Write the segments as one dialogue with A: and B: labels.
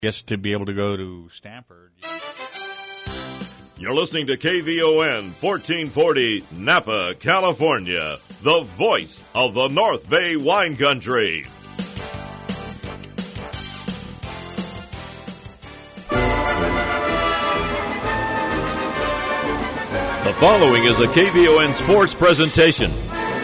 A: Guess to be able to go to Stanford.
B: You're listening to KVON 1440 Napa, California, the voice of the North Bay wine country. The following is a KVON sports presentation.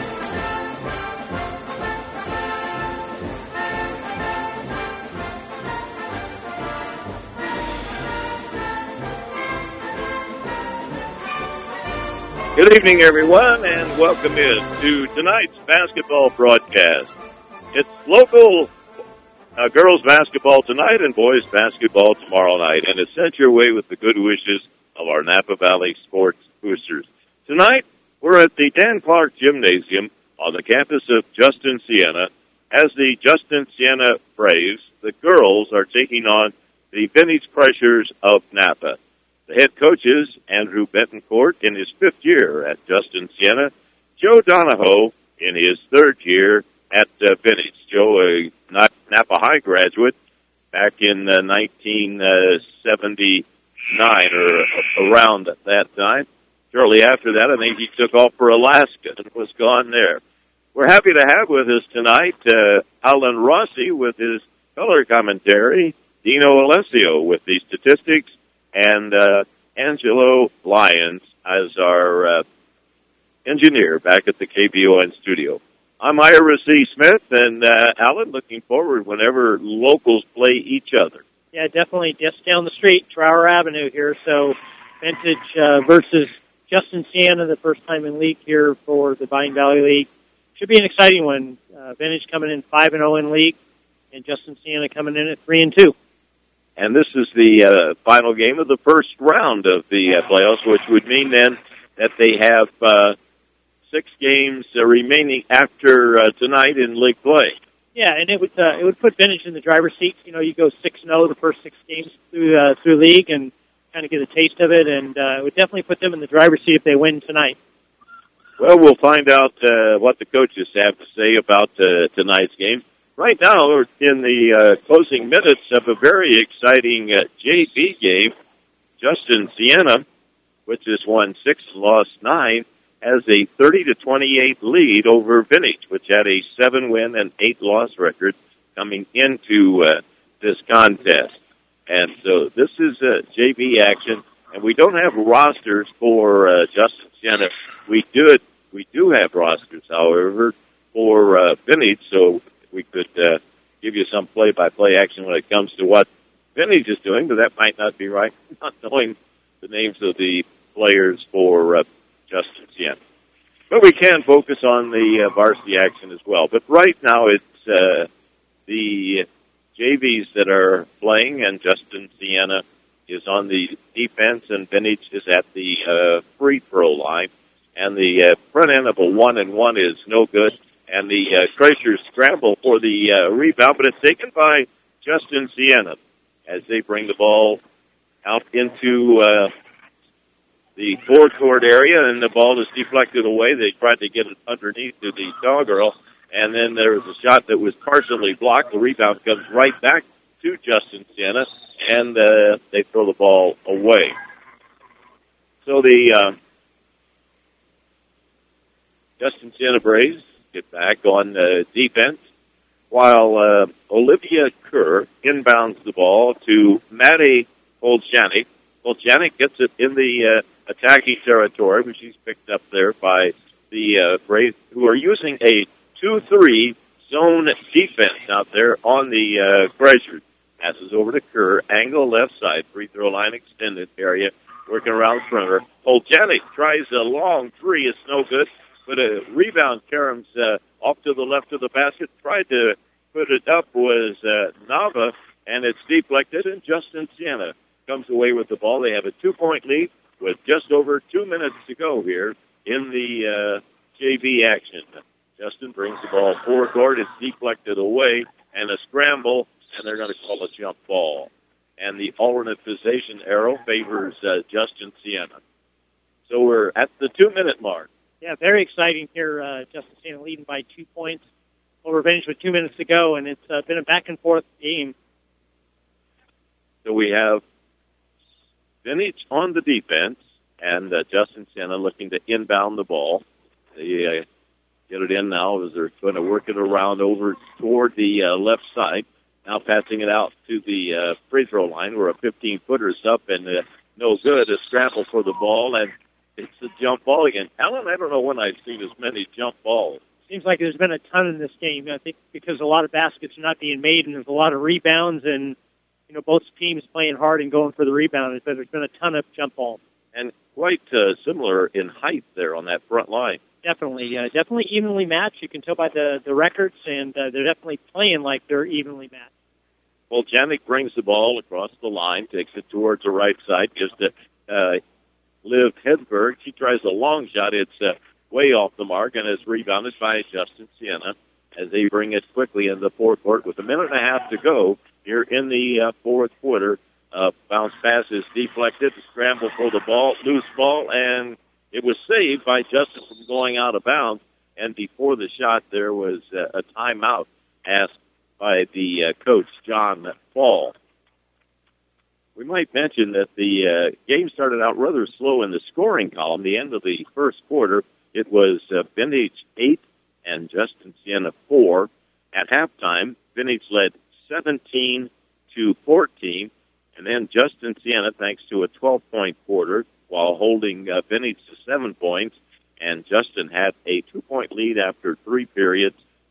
C: Good evening, everyone, and welcome in to tonight's basketball broadcast. It's local girls basketball tonight and boys basketball tomorrow night, and it's sent your way with the good wishes of our Napa Valley sports boosters. Tonight, we're at the Dan Clark Gymnasium on the campus of Justin Siena. As the Justin Siena Braves, the girls are taking on the Vintage Crushers of Napa. The head coaches, Andrew Betancourt in his fifth year at Justin Siena, Joe Donahoe in his third year at Vintage. Joe, a Napa High graduate back in 1979 or around that time. Shortly after that, I think he took off for Alaska and was gone there. We're happy to have with us tonight Alan Rossi with his color commentary, Dino Alessio with the statistics, and Angelo Lyons as our engineer back at the KVON studio. I'm Ira C. Smith, and Alan, looking forward whenever locals play each other.
D: Yeah, definitely. Just down the street, Trower Avenue here. So Vintage versus Justin Siena, the first time in league here for the Vine Valley League. Should be an exciting one. Vintage coming in 5-0 in league, and Justin Siena coming in at 3-2.
C: And this is the final game of the first round of the playoffs, which would mean then that they have 6 games remaining after tonight in league play.
D: Yeah, and it would put Vintage in the driver's seat. You know, you go 6-0 the first 6 games through league and kind of get a taste of it, and it would definitely put them in the driver's seat if they win tonight.
C: Well, we'll find out what the coaches have to say about tonight's game. Right now, we're in the closing minutes of a very exciting JV game. Justin Siena, which has won 6 and lost 9, has a 30-28 lead over Vintage, which had a 7-win and 8-loss record coming into this contest. And so this is JV action, and we don't have rosters for Justin Siena. We do have rosters, however, for Vintage, so we could give you some play-by-play action when it comes to what Vintage is doing, but that might not be right, not knowing the names of the players for Justin Siena. But we can focus on the varsity action as well. But right now it's the JVs that are playing, and Justin Siena is on the defense, and Vintage is at the free throw line. And the front end of a 1-and-1 is no good. And the Crushers scramble for the rebound, but it's taken by Justin Siena as they bring the ball out into the forecourt area, and the ball is deflected away. They tried to get it underneath to the Cowgirl, and then there was a shot that was partially blocked. The rebound comes right back to Justin Siena, and they throw the ball away. So the Justin Siena Braves get back on defense, while Olivia Kerr inbounds the ball to Maddie Oljanik. Oljanik gets it in the attacking territory, which she's picked up there by the Braves, who are using a 2-3 zone defense out there on the Crushers. Passes over to Kerr, angle left side, free throw line extended area, working around the perimeter. Oljanik tries a long three, it's no good. But a rebound caroms off to the left of the basket. Tried to put it up was Nava, and it's deflected, and Justin Siena comes away with the ball. They have a 2-point lead with just over 2 minutes to go here in the JV action. Justin brings the ball forecourt. It's deflected away, and a scramble, and they're going to call a jump ball. And the alternate possession arrow favors Justin Siena. So we're at the 2-minute mark.
D: Yeah, very exciting here. Justin Siena leading by 2 points over Vintage with 2 minutes to go, and it's been a back-and-forth game.
C: we have Vintage on the defense, and Justin Siena looking to inbound the ball. They get it in now as they're going to work it around over toward the left side. Now passing it out to the free throw line where a 15-footer's up and no good. A scramble for the ball, and it's a jump ball again. Alan, I don't know when I've seen as many jump balls.
D: Seems like there's been a ton in this game. I think because a lot of baskets are not being made and there's a lot of rebounds and, both teams playing hard and going for the rebound. But there's been a ton of jump balls.
C: And quite similar in height there on that front line.
D: Definitely. Definitely evenly matched. You can tell by the records, and they're definitely playing like they're evenly matched.
C: Well, Janik brings the ball across the line, takes it towards the right side, gives to Liv Hedberg. She tries a long shot. It's way off the mark, and is rebounded by Justin Siena as they bring it quickly in the forecourt with a minute and a half to go here in the fourth quarter. Bounce pass is deflected, scramble for the ball, loose ball, and it was saved by Justin from going out of bounds. And before the shot, there was a timeout asked by the coach, John Fall. We might mention that the game started out rather slow in the scoring column. The end of the first quarter, it was Vintage 8 and Justin Siena 4. At halftime, Vintage led 17-14, and then Justin Siena, thanks to a 12-point quarter, while holding Vintage to 7 points, and Justin had a 2-point lead after 3 periods,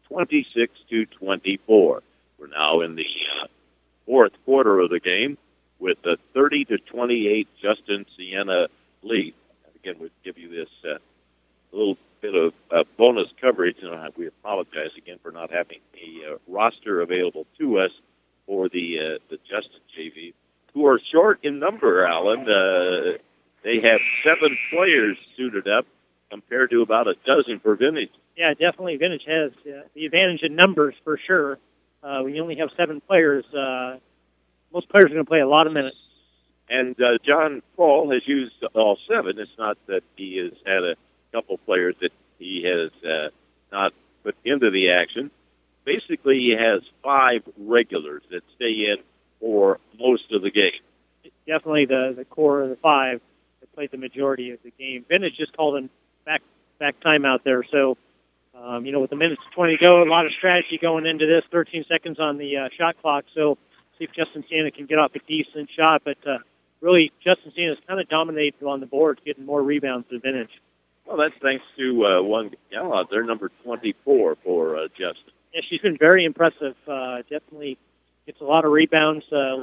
C: 26-24. We're now in the fourth quarter of the game with a 30-28 Justin Siena lead. Again, we'll give you this little bit of bonus coverage, and we apologize again for not having a roster available to us for the Justin JV, who are short in number, Alan. They have 7 players suited up compared to about a dozen for Vintage.
D: Yeah, definitely. Vintage has the advantage in numbers for sure. When you only have 7 players, most players are going to play a lot of minutes.
C: And John Paul has used all 7. It's not that he has had a couple players that he has not put into the action. Basically, he has 5 regulars that stay in for most of the game.
D: Definitely the core of the 5 that played the majority of the game. Vintage just called him back timeout there. So, with the minutes 20 to go, a lot of strategy going into this. 13 seconds on the shot clock. So, see if Justin Siena can get off a decent shot. But really, Justin Siena's kind of dominated on the board, getting more rebounds than Vintage.
C: Well, that's thanks to one gal out there, number 24 for Justin.
D: Yeah, she's been very impressive. Definitely gets a lot of rebounds.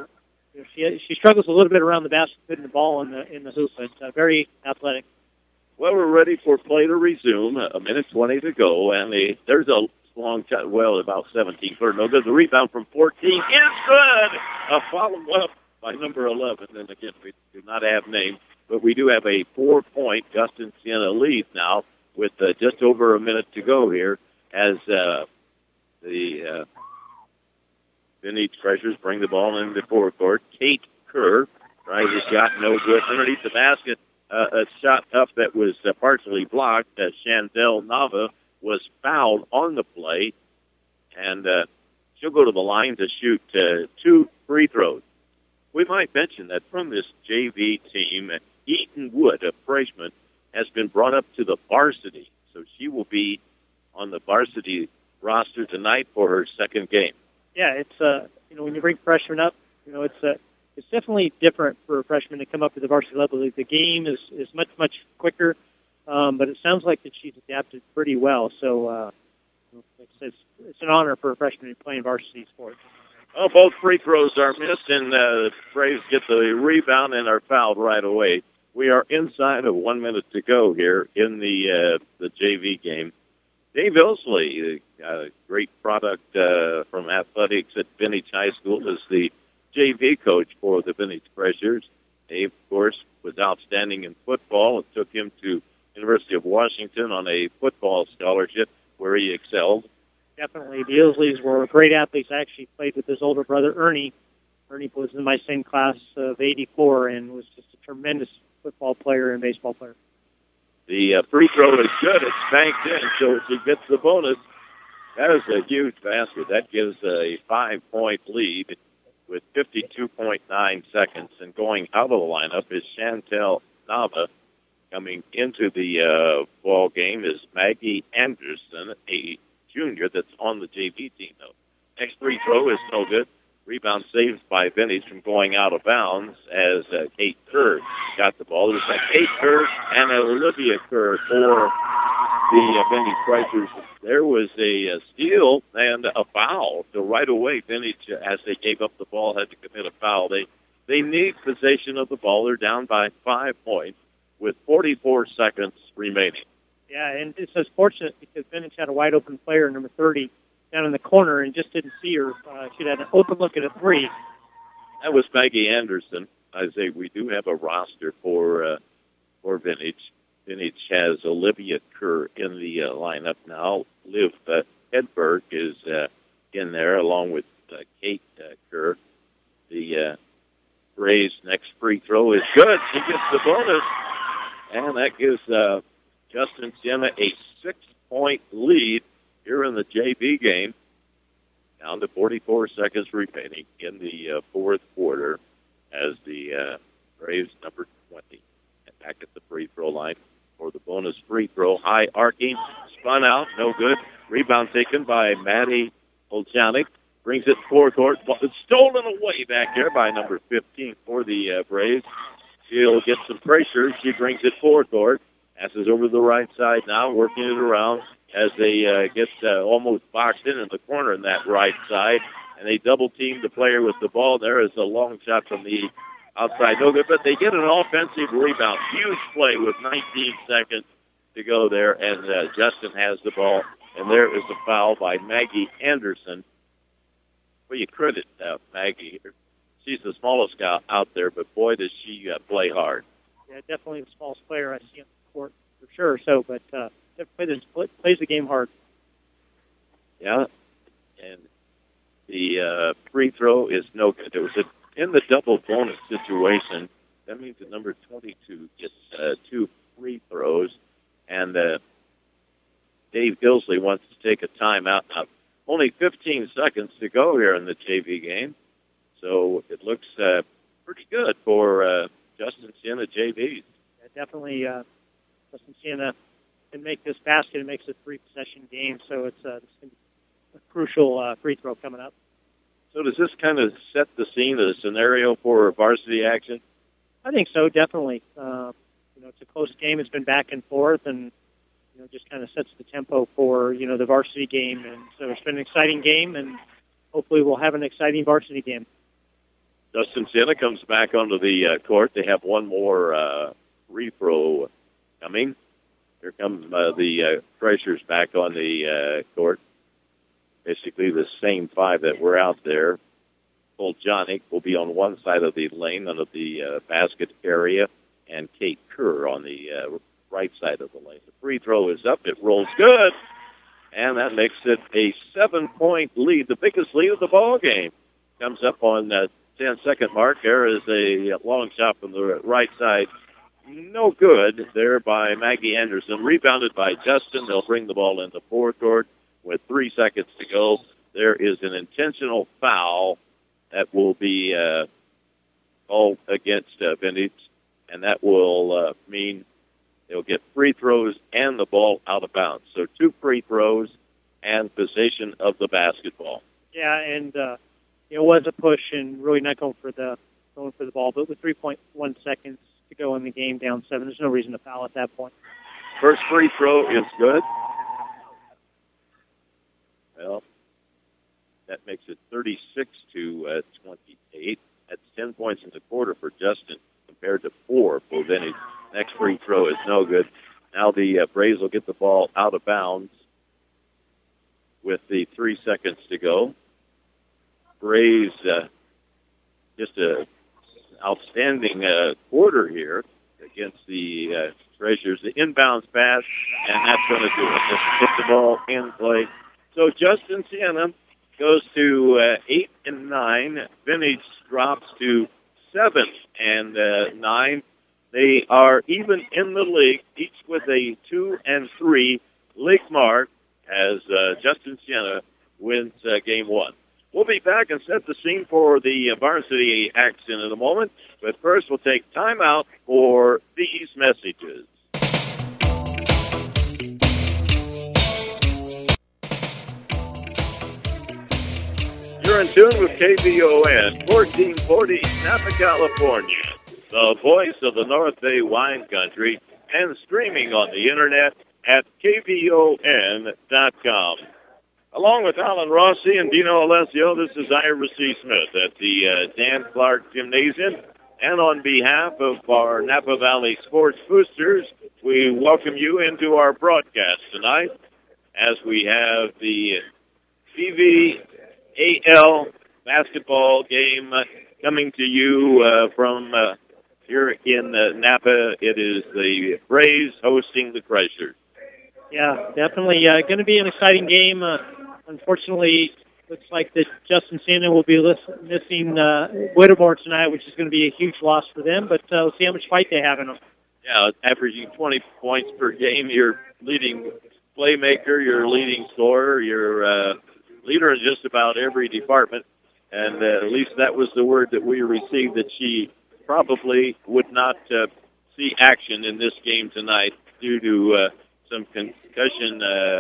D: She struggles a little bit around the basket, putting the ball in the hoop, but very athletic.
C: Well, we're ready for play to resume. A minute 20 to go, and there's a long shot. Well, about 17 for no good. The rebound from 14 is good. A follow-up by number 11. And again, we do not have names, but we do have a 4-point Justin Siena lead now with just over a minute to go here as the Vintage Treasures bring the ball into the forecourt. Kate Kerr tries a shot, no good. Underneath the basket, a shot up that was partially blocked. Chandel Nava was fouled on the play, and she'll go to the line to shoot 2 free throws. We might mention that from this JV team, Eaton Wood, a freshman, has been brought up to the varsity, so she will be on the varsity roster tonight for her second game.
D: Yeah, it's when you bring freshmen up, it's definitely different for a freshman to come up to the varsity level. The game is much quicker, but it sounds like that she's adapted pretty well. So it's an honor for a freshman to play in varsity sports.
C: Well, both free throws are missed, and the Braves get the rebound and are fouled right away. We are inside of 1 minute to go here in the JV game. Dave Ilsley, a great product from athletics at Vintage High School, is the JV coach for the Vintage Treasures. Dave, of course, was outstanding in football. It took him to University of Washington on a football scholarship where he excelled.
D: Definitely. The Ilsleys were great athletes. I actually played with his older brother, Ernie. Ernie was in my same class of 84 and was just a tremendous football player and baseball player.
C: The free throw is good. It's banked in, so she gets the bonus. That is a huge basket. That gives a 5-point lead with 52.9 seconds. And going out of the lineup is Chantel Nava. Coming into the ball game is Maggie Anderson, a junior that's on the JV team, though. Next free throw is no good. Rebound saved by Vintage from going out of bounds as Kate Kerr got the ball. It was Kate Kerr and Olivia Kerr for the Vintage Strikers. There was a steal and a foul. So right away, Vintage, as they gave up the ball, had to commit a foul. They need possession of the ball. They're down by 5 points with 44 seconds remaining.
D: Yeah, and it's just fortunate because Vintage had a wide open player, number 30, down in the corner and just didn't see her. She had an open look at a three.
C: That was Maggie Anderson. I say we do have a roster for Vintage. Vintage has Olivia Kerr in the lineup now. Liv Hedberg is in there along with Kate Kerr. The Braves' next free throw is good. She gets the bonus, and that gives Justin Siena a 6-point lead here in the JV game. Down to 44 seconds remaining in the fourth quarter as the Braves, number 20, back at the free throw line for the bonus free throw. High arcing, spun out, no good. Rebound taken by Maddie Olchanik. Brings it forecourt. It's stolen away back there by number 15 for the Braves. She'll get some pressure. She brings it forecourt. Passes over the right side now, working it around as they get almost boxed in the corner in that right side. And they double-team the player with the ball. There is a long shot from the outside. No good, but they get an offensive rebound. Huge play with 19 seconds to go there. And Justin has the ball. And there is a foul by Maggie Anderson. Well, you credit Maggie. She's the smallest guy out there, but boy, does she play hard.
D: Yeah, definitely the smallest player I see on the court for sure. So, but plays the game hard.
C: Yeah, and the free throw is no good. It was in the double bonus situation. That means that number 22 gets 2 free throws, and Dave Gilsley wants to take a timeout. Now, only 15 seconds to go here in the JV game, so it looks pretty good for Justin Siena JVs.
D: Yeah, definitely, Justin Siena can make this basket. It makes a 3-possession game, so it's a crucial free throw coming up.
C: So does this kind of set the scene, the scenario for varsity action?
D: I think so, definitely. It's a close game. It's been back and forth, and just kind of sets the tempo for the varsity game. And so it's been an exciting game, and hopefully we'll have an exciting varsity game.
C: Justin Siena comes back onto the court. They have one more free throw coming. Here come the Treasures back on the court. Basically the same 5 that were out there. Poljanik will be on one side of the lane under the basket area, and Kate Kerr on the right side of the lane. The free throw is up. It rolls good, and that makes it a 7-point lead, the biggest lead of the ball game. Comes up on 10-second mark. There is a long shot from the right side. No good there by Maggie Anderson. Rebounded by Justin. They'll bring the ball into forecourt with 3 seconds to go. There is an intentional foul that will be called against Vintage, and that will mean they'll get free throws and the ball out of bounds. So 2 free throws and possession of the basketball.
D: Yeah, and it was a push and really not going for the ball, but with 3.1 seconds to go in the game, down 7, there's no reason to foul at that point.
C: First free throw is good. Well, that makes it 36 to 28. That's 10 points in the quarter for Justin compared to 4 for Vintage. Next free throw is no good. Now the Braves will get the ball out of bounds with the 3 seconds to go. Braves just an outstanding quarter here against the Treasures. The inbounds pass, and that's going to do it. Just put the ball in play. So Justin Siena goes to 8 and 9. Vintage drops to 7 and 9. They are even in the league, each with a 2 and 3 league mark as Justin Siena wins game 1. We'll be back and set the scene for the varsity action in a moment. But first, we'll take time out for these messages. You're in tune with KVON, 1440 Napa, California, the voice of the North Bay wine country, and streaming on the internet at KVON.com. Along with Alan Rossi and Dino Alessio, this is Ira C. Smith at the Dan Clark Gymnasium. And on behalf of our Napa Valley Sports Boosters, we welcome you into our broadcast tonight as we have the CVAL basketball game coming to you from here in Napa. It is the Braves hosting the Crushers.
D: Yeah, definitely going to be an exciting game. Unfortunately, looks like that Justin Santa will be missing Whittemore tonight, which is going to be a huge loss for them, but we'll see how much fight they have in them.
C: Yeah, averaging 20 points per game, your leading playmaker, your leading scorer, your leader in just about every department, and at least that was the word that we received, that she probably would not see action in this game tonight due to some concussion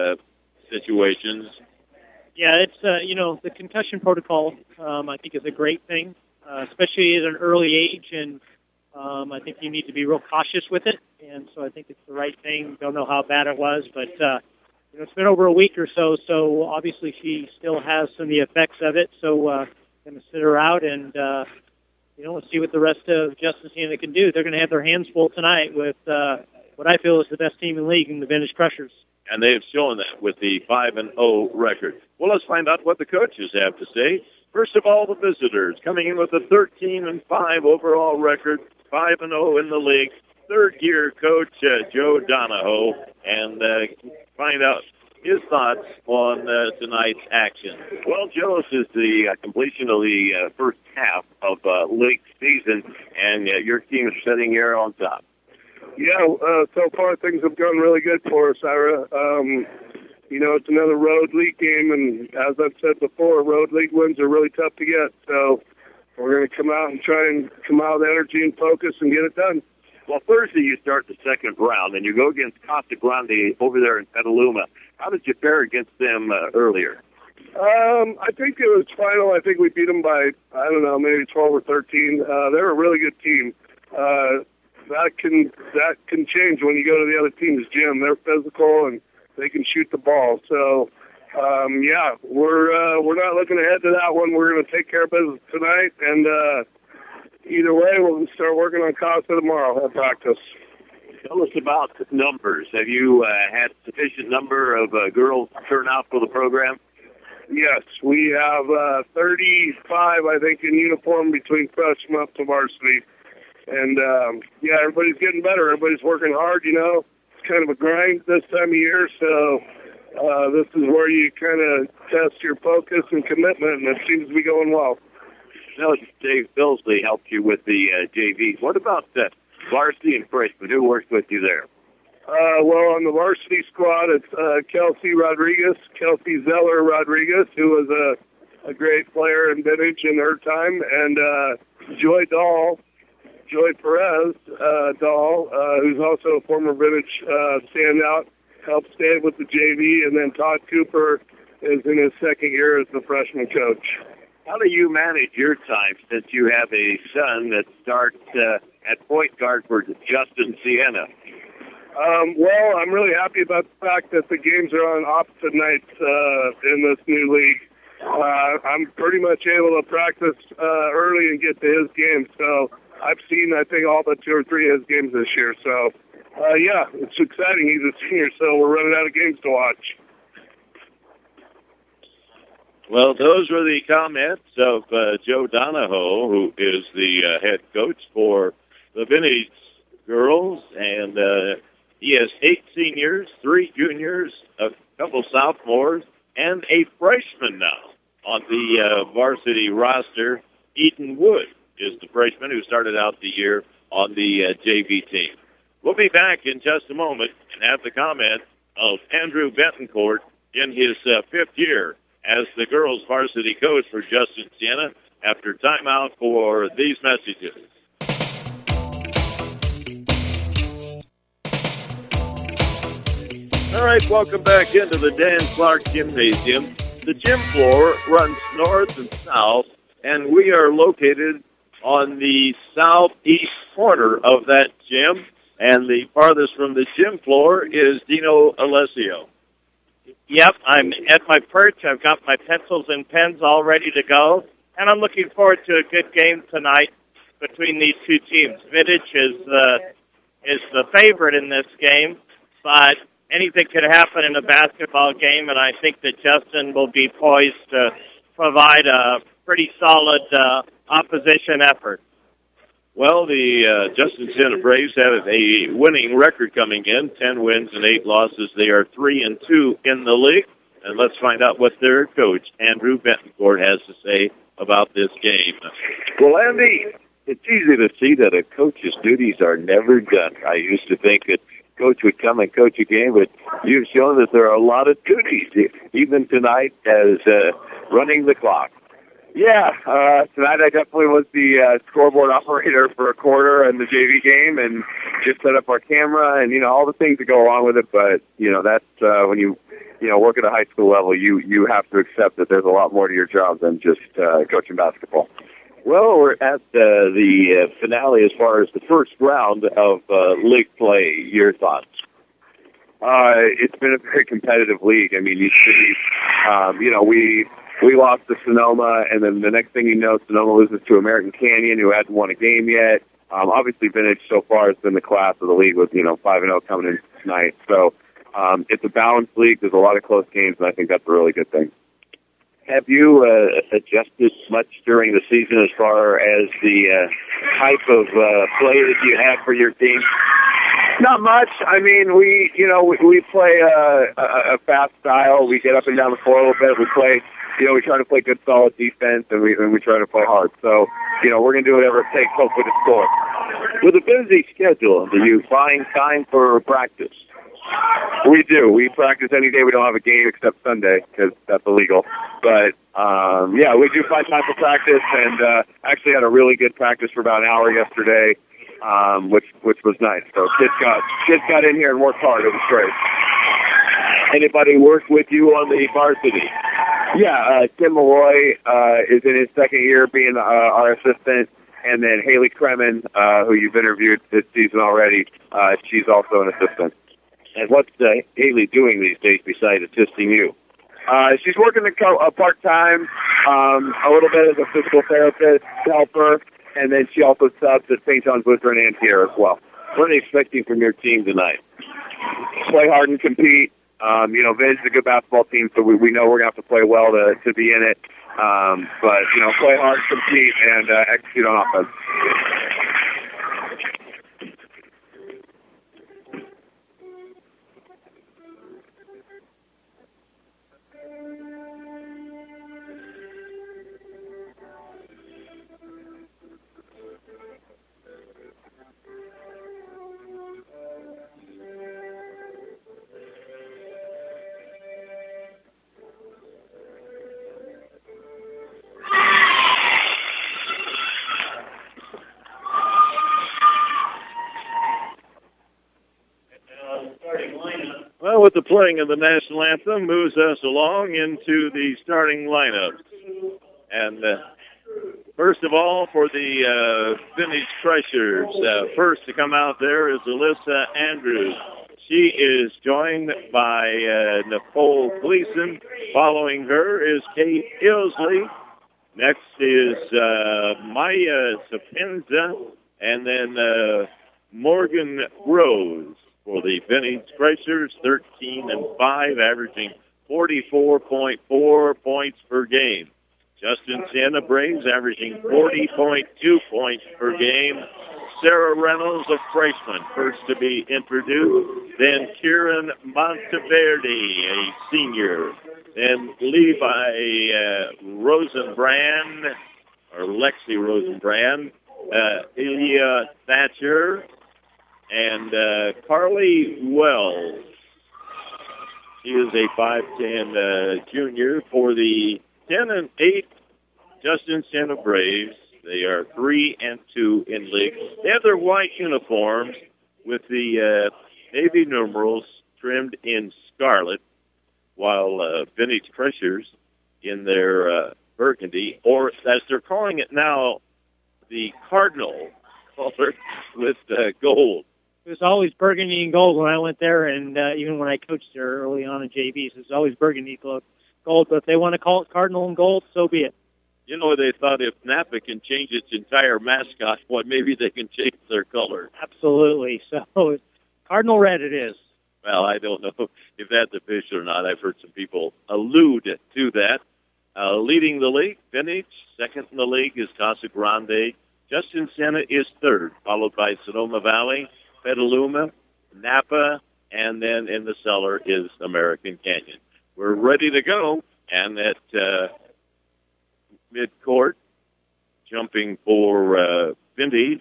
C: situations.
D: Yeah, it's, the concussion protocol, I think, is a great thing, especially at an early age, and I think you need to be real cautious with it, and so I think it's the right thing. Don't know how bad it was, but, it's been over a week or so obviously she still has some of the effects of it, so going to sit her out, and, let's see what the rest of Justin Santa can do. They're going to have their hands full tonight with what I feel is the best team in the league in the Vintage Crushers.
C: And they have shown that with the 5-0 record. Well, let's find out what the coaches have to say. First of all, the visitors coming in with a 13-5 overall record, 5-0 in the league. Third-year coach Joe Donahoe, and find out his thoughts on tonight's action.
E: Well, Joe, this is the completion of the first half of league season, and your team is sitting here on top.
F: Yeah, so far things have gone really good for us, Ira. It's another road league game, and as I've said before, road league wins are really tough to get. So we're going to come out and try and come out with energy and focus and get it done.
E: Well, Thursday you start the second round, and you go against Casa Grande over there in Petaluma. How did you fare against them earlier?
F: I think it was final. I think we beat them by, maybe 12 or 13. They're a really good team. That can change when you go to the other team's gym. They're physical and they can shoot the ball. So, we're not looking ahead to that one. We're going to take care of business tonight, and either way, we'll start working on Casa tomorrow at practice.
E: Tell us about numbers. Have you had sufficient number of girls turn out for the program?
F: Yes, we have 35, I think, in uniform between freshman up to varsity. And, everybody's getting better. Everybody's working hard, It's kind of a grind this time of year, so this is where you kind of test your focus and commitment, and it seems to be going well.
E: Now, Dave Billsley helped you with the JV. What about varsity and freshman? Who works with you there?
F: Well, on the varsity squad, it's Kelsey Zeller Rodriguez, who was a great player in Vintage in her time, and Joy Perez Dahl, who's also a former Vintage standout, helped stay with the JV, and then Todd Cooper is in his second year as the freshman coach.
E: How do you manage your time since you have a son that starts at point guard for Justin Siena?
F: Well, I'm really happy about the fact that the games are on opposite nights in this new league. I'm pretty much able to practice early and get to his games, so I've seen, I think, all but 2 or 3 of his games this year. So, it's exciting. He's a senior, so we're running out of games to watch.
C: Well, those were the comments of Joe Donahoe, who is the head coach for the Vintage girls, and he has 8 seniors, 3 juniors, a couple sophomores, and a freshman now on the varsity roster. Eden Wood is the freshman who started out the year on the JV team. We'll be back in just a moment and have the comment of Andrew Betancourt in his 5th year as the girls varsity coach for Justin Siena after timeout for these messages. All right, welcome back into the Dan Clark Gymnasium. The gym floor runs north and south, and we are located on the southeast corner of that gym, and the farthest from the gym floor is Dino Alessio.
G: Yep, I'm at my perch. I've got my pencils and pens all ready to go, and I'm looking forward to a good game tonight between these two teams. Vintage is the favorite in this game, but anything could happen in a basketball game, and I think that Justin will be poised to provide a pretty solid opposition effort.
C: Well, the Justin Siena Braves have a winning record coming in, 10 wins and 8 losses. They are 3-2 in the league. And let's find out what their coach, Andrew Bentoncourt, has to say about this game.
E: Well, Andy, it's easy to see that a coach's duties are never done. I used to think that coach would come and coach a game, but you've shown that there are a lot of duties, even tonight as running the clock.
H: Yeah, tonight I definitely was the scoreboard operator for a quarter in the JV game and just set up our camera and, all the things that go along with it. But, that's when you work at a high school level, you have to accept that there's a lot more to your job than just coaching basketball.
C: Well, we're at the finale as far as the first round of league play. Your thoughts?
H: It's been a very competitive league. I mean, you see, we lost to Sonoma, and then the next thing you know, Sonoma loses to American Canyon, who hasn't won a game yet. Obviously, Vintage so far has been the class of the league with 5-0 coming in tonight. So it's a balanced league. There's a lot of close games, and I think that's a really good thing.
C: Have you adjusted much during the season as far as the type of play that you have for your team?
H: Not much. I mean, we play a fast style. We get up and down the floor a little bit. We play, we try to play good, solid defense, and we try to play hard. So, we're going to do whatever it takes, hopefully, to score.
C: With a busy schedule, do you find time for practice?
H: We do. We practice any day we don't have a game except Sunday because that's illegal. But, we do find time for practice, and actually had a really good practice for about an hour yesterday, which was nice. So kids got in here and worked hard. It was great.
C: Anybody work with you on the varsity?
H: Yeah, Tim Malloy is in his second year being our assistant, and then Haley Kremen, who you've interviewed this season already, she's also an assistant.
C: And what's Haley doing these days besides assisting you?
H: She's working part-time, a little bit as a physical therapist helper, and then she also subs at St. John's Lutheran and here as well.
C: What are you expecting from your team tonight?
H: Play hard and compete. Vintage is a good basketball team, so we know we're going to have to play well to be in it. But play hard, compete, and execute on offense.
C: Well, with the playing of the national anthem moves us along into the starting lineups. And first of all, for the Vintage Crushers, first to come out there is Alyssa Andrews. She is joined by Nicole Gleason. Following her is Kate Ilsley. Next is Maya Sapenza, and then Morgan Rose. For the Vintage Crushers, 13-5, averaging 44.4 points per game. Justin Siena Braves averaging 40.2 points per game. Sarah Reynolds, a freshman, first to be introduced. Then Kieran Monteverde, a senior. Then Levi Rosenbrand, or Lexi Rosenbrand. Ilya Thatcher. And Carly Wells. He is a 5'10" junior. For the 10 and 8 Justin Siena Braves, they are 3 and 2 in league. They have their white uniforms with the navy numerals trimmed in scarlet, while Vintage Crushers in their burgundy, or as they're calling it now, the Cardinal color with gold.
D: It was always burgundy and gold when I went there, and even when I coached there early on in JVs, it was always burgundy gold. But if they want to call it Cardinal and gold, so be it.
C: You know, they thought if Napa can change its entire mascot, well, maybe they can change their color.
D: Absolutely. So Cardinal red it is.
C: Well, I don't know if that's official or not. I've heard some people allude to that. Leading the league, Vintage. Second in the league is Casa Grande. Justin Siena is third, followed by Sonoma Valley, Petaluma, Napa, and then in the cellar is American Canyon. We're ready to go, and at midcourt, jumping for Vintage,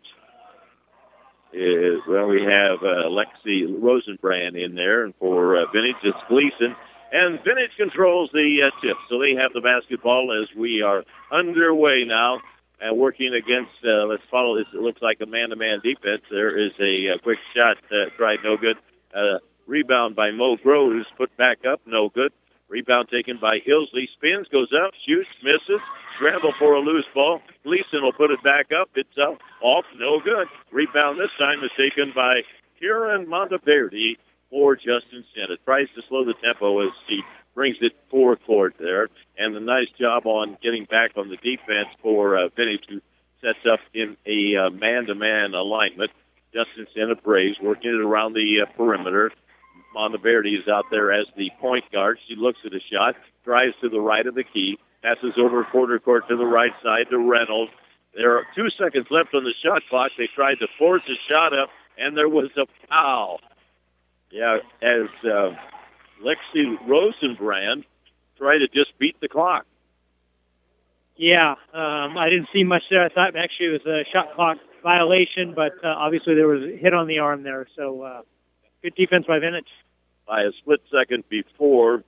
C: we have Lexi Rosenbrand in there, and for Vintage, it's Gleason. And Vintage controls the tip, so they have the basketball as we are underway now. And working against, let's follow this, it looks like a man-to-man defense. There is a quick shot tried, no good. Rebound by Mo Groves, put back up, no good. Rebound taken by Ilsley, spins, goes up, shoots, misses. Scramble for a loose ball. Gleason will put it back up. It's up, off, no good. Rebound this time is taken by Kieran Monteverde for Justin Siena. Tries to slow the tempo as he brings it forecourt there. And a nice job on getting back on the defense for Vintage, who sets up in a man-to-man alignment. Justin Siena Braves working it around the perimeter. Monteverde is out there as the point guard. She looks at a shot, drives to the right of the key, passes over quarter court to the right side to Reynolds. There are 2 seconds left on the shot clock. They tried to force a shot up, and there was a foul. Yeah, as Lexi Rosenbrand tried to just beat the clock.
D: Yeah, I didn't see much there. I thought actually it was a shot clock violation, but obviously there was a hit on the arm there. So good defense by Vintage.
C: By a split second before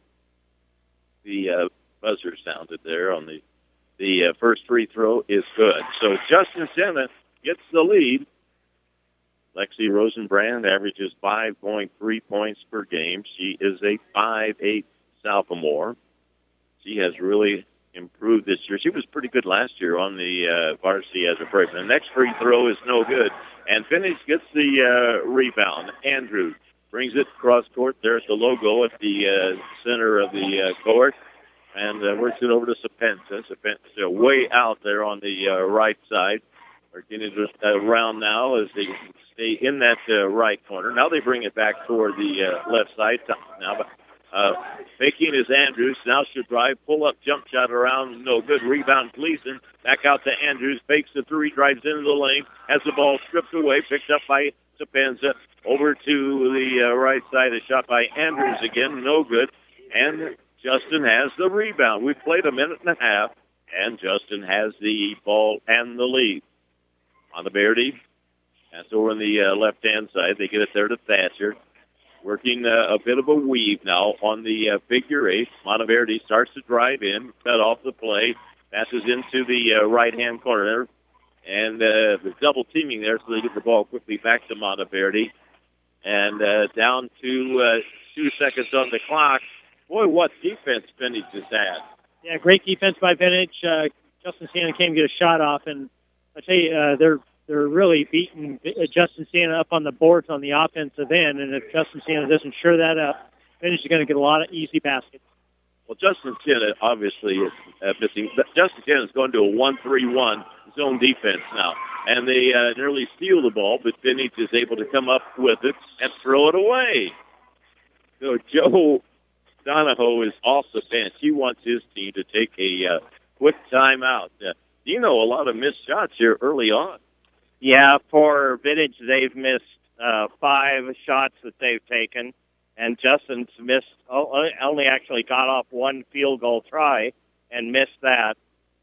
C: the buzzer sounded there on the first free throw is good. So Justin Siena gets the lead. Lexi Rosenbrand averages 5.3 points per game. She is a 5'8" sophomore. She has really improved this year. She was pretty good last year on the varsity as a freshman. The next free throw is no good. And Vintage gets the rebound. Andrews brings it cross court. There's the logo at the center of the court. And works it over to Sapensa. Sapensa way out there on the right side. Are getting around now as they stay in that right corner. Now they bring it back toward the left side. Now faking is Andrews. Now should drive, pull up, jump shot around. No good. Rebound Gleason. Back out to Andrews. Fakes the three, drives into the lane. Has the ball stripped away. Picked up by Sapensa. Over to the right side. A shot by Andrews again. No good. And Justin has the rebound. We've played a minute and a half, and Justin has the ball and the lead. Monteverde, that's over on the left-hand side. They get it there to Thatcher. Working a bit of a weave now on the figure eight. Monteverde starts to drive in, cut off the play, passes into the right-hand corner. And the double teaming there, so they get the ball quickly back to Monteverde. And down to 2 seconds on the clock. Boy, what defense Vintage has had.
D: Yeah, great defense by Vintage. Justin Siena came to get a shot off, and I tell you, they're really beating Justin Siena up on the boards on the offensive end, and if Justin Siena doesn't shore that up, Vintage is going to get a lot of easy baskets.
C: Well, Justin Siena obviously is missing. Justin Siena is going to a 1-3-1 zone defense now, and they nearly steal the ball, but Vintage is able to come up with it and throw it away. So Joe Donahoe is off the bench. He wants his team to take a quick timeout. You know, a lot of missed shots here early on.
G: Yeah, for Vintage, they've missed 5 shots that they've taken, and Justin's only actually got off one field goal try and missed that.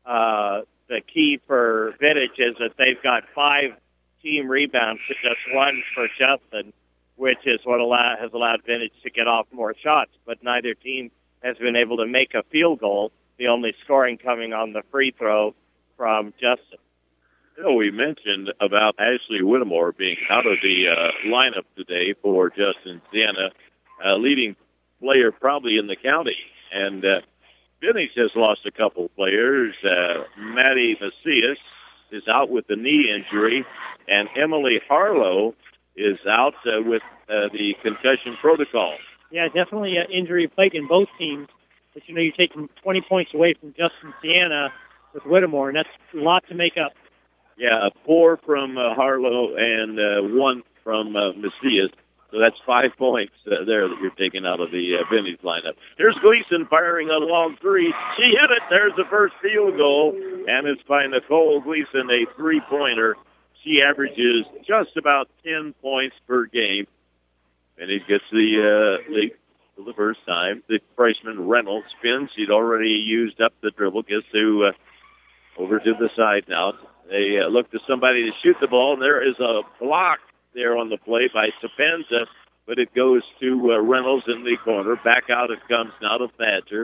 G: The key for Vintage is that they've got 5 team rebounds to just 1 for Justin, which is what has allowed Vintage to get off more shots. But neither team has been able to make a field goal, the only scoring coming on the free throw from Justin.
C: You know, we mentioned about Ashley Whittemore being out of the lineup today for Justin Siena, leading player probably in the county. And Vintage has lost a couple players. Maddie Macias is out with the knee injury, and Emily Harlow is out with the concussion protocol.
D: Yeah, definitely an injury plaguing both teams. But, you know, you're taking 20 points away from Justin Siena with Whittemore, and that's a lot to make up.
C: Yeah, 4 from Harlow and 1 from Macias. So that's 5 points there that you're taking out of the Vintage lineup. Here's Gleason firing a long three. She hit it. There's the first field goal, and it's by Nicole Gleason, a three-pointer. She averages just about 10 points per game. And he gets the lead for the first time. The freshman Reynolds spins. She'd already used up the dribble. Gets to over to the side now. They look to somebody to shoot the ball, and there is a block there on the play by Sapenza, but it goes to Reynolds in the corner. Back out it comes now to Thatcher.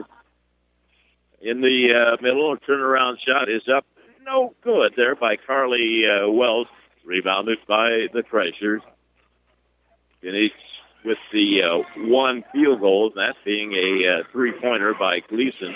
C: In the middle, a turnaround shot is up. No good there by Carly Wells. Rebounded by the Crushers. Finish with the 1 field goal, that being a three-pointer by Gleason.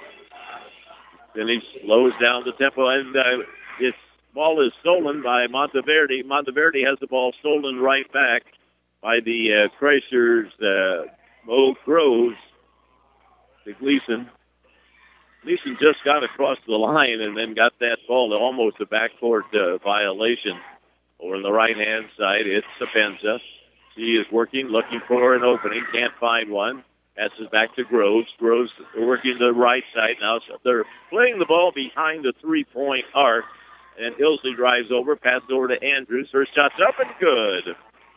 C: Finish slows down the tempo, and it's ball is stolen by Monteverde. Monteverde has the ball stolen right back by the Crushers. Mo Groves to Gleason. Gleason just got across the line and then got that ball to almost a backcourt violation. Over on the right-hand side, it's Sapenza. She is working, looking for an opening, can't find one. Passes back to Groves. Groves working the right side now. So they're playing the ball behind the three-point arc. And Ilsley drives over, passes over to Andrews. Her shot's up and good.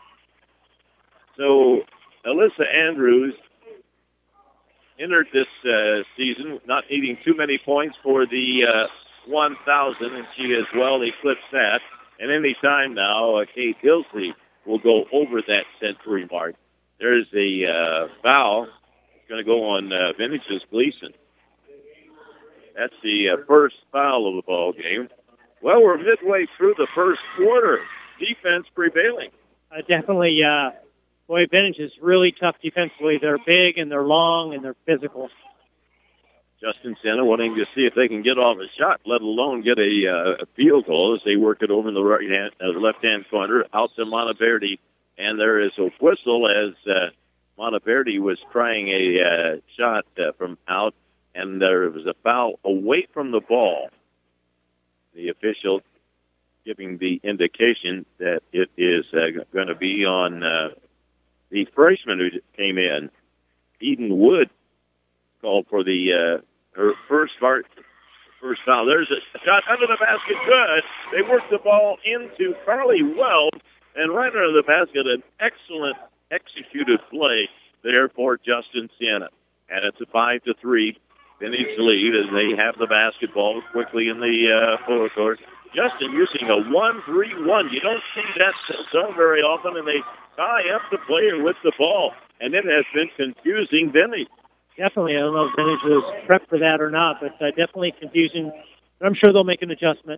C: So Alyssa Andrews entered this season not needing too many points for the 1,000, and she has well eclipsed that. And any time now, Kate Ilsley will go over that century mark. There's a foul. It's going to go on Vintage's Gleason. That's the first foul of the ball game. Well, we're midway through the first quarter. Defense prevailing.
D: Definitely, boy, Vintage is really tough defensively. They're big and they're long and they're physical.
C: Justin Siena wanting to see if they can get off a shot, let alone get a field goal as they work it over in the left-hand corner out to Monteverde. And there is a whistle as Monteverde was trying a shot from out, and there was a foul away from the ball. The official giving the indication that it is going to be on the freshman who came in. Eden Wood called for the her first foul. There's a shot under the basket. Good. They work the ball into Carly Wells, and right under the basket, an excellent executed play there for Justin Siena. And it's a 5-3. Vintage lead as they have the basketball quickly in the full court. Justin using a 1-3-1. You don't see that so very often, and they tie up the player with the ball. And it has been confusing Vintage.
D: Definitely. I don't know if Vintage was prepped for that or not, but definitely confusing. But I'm sure they'll make an adjustment.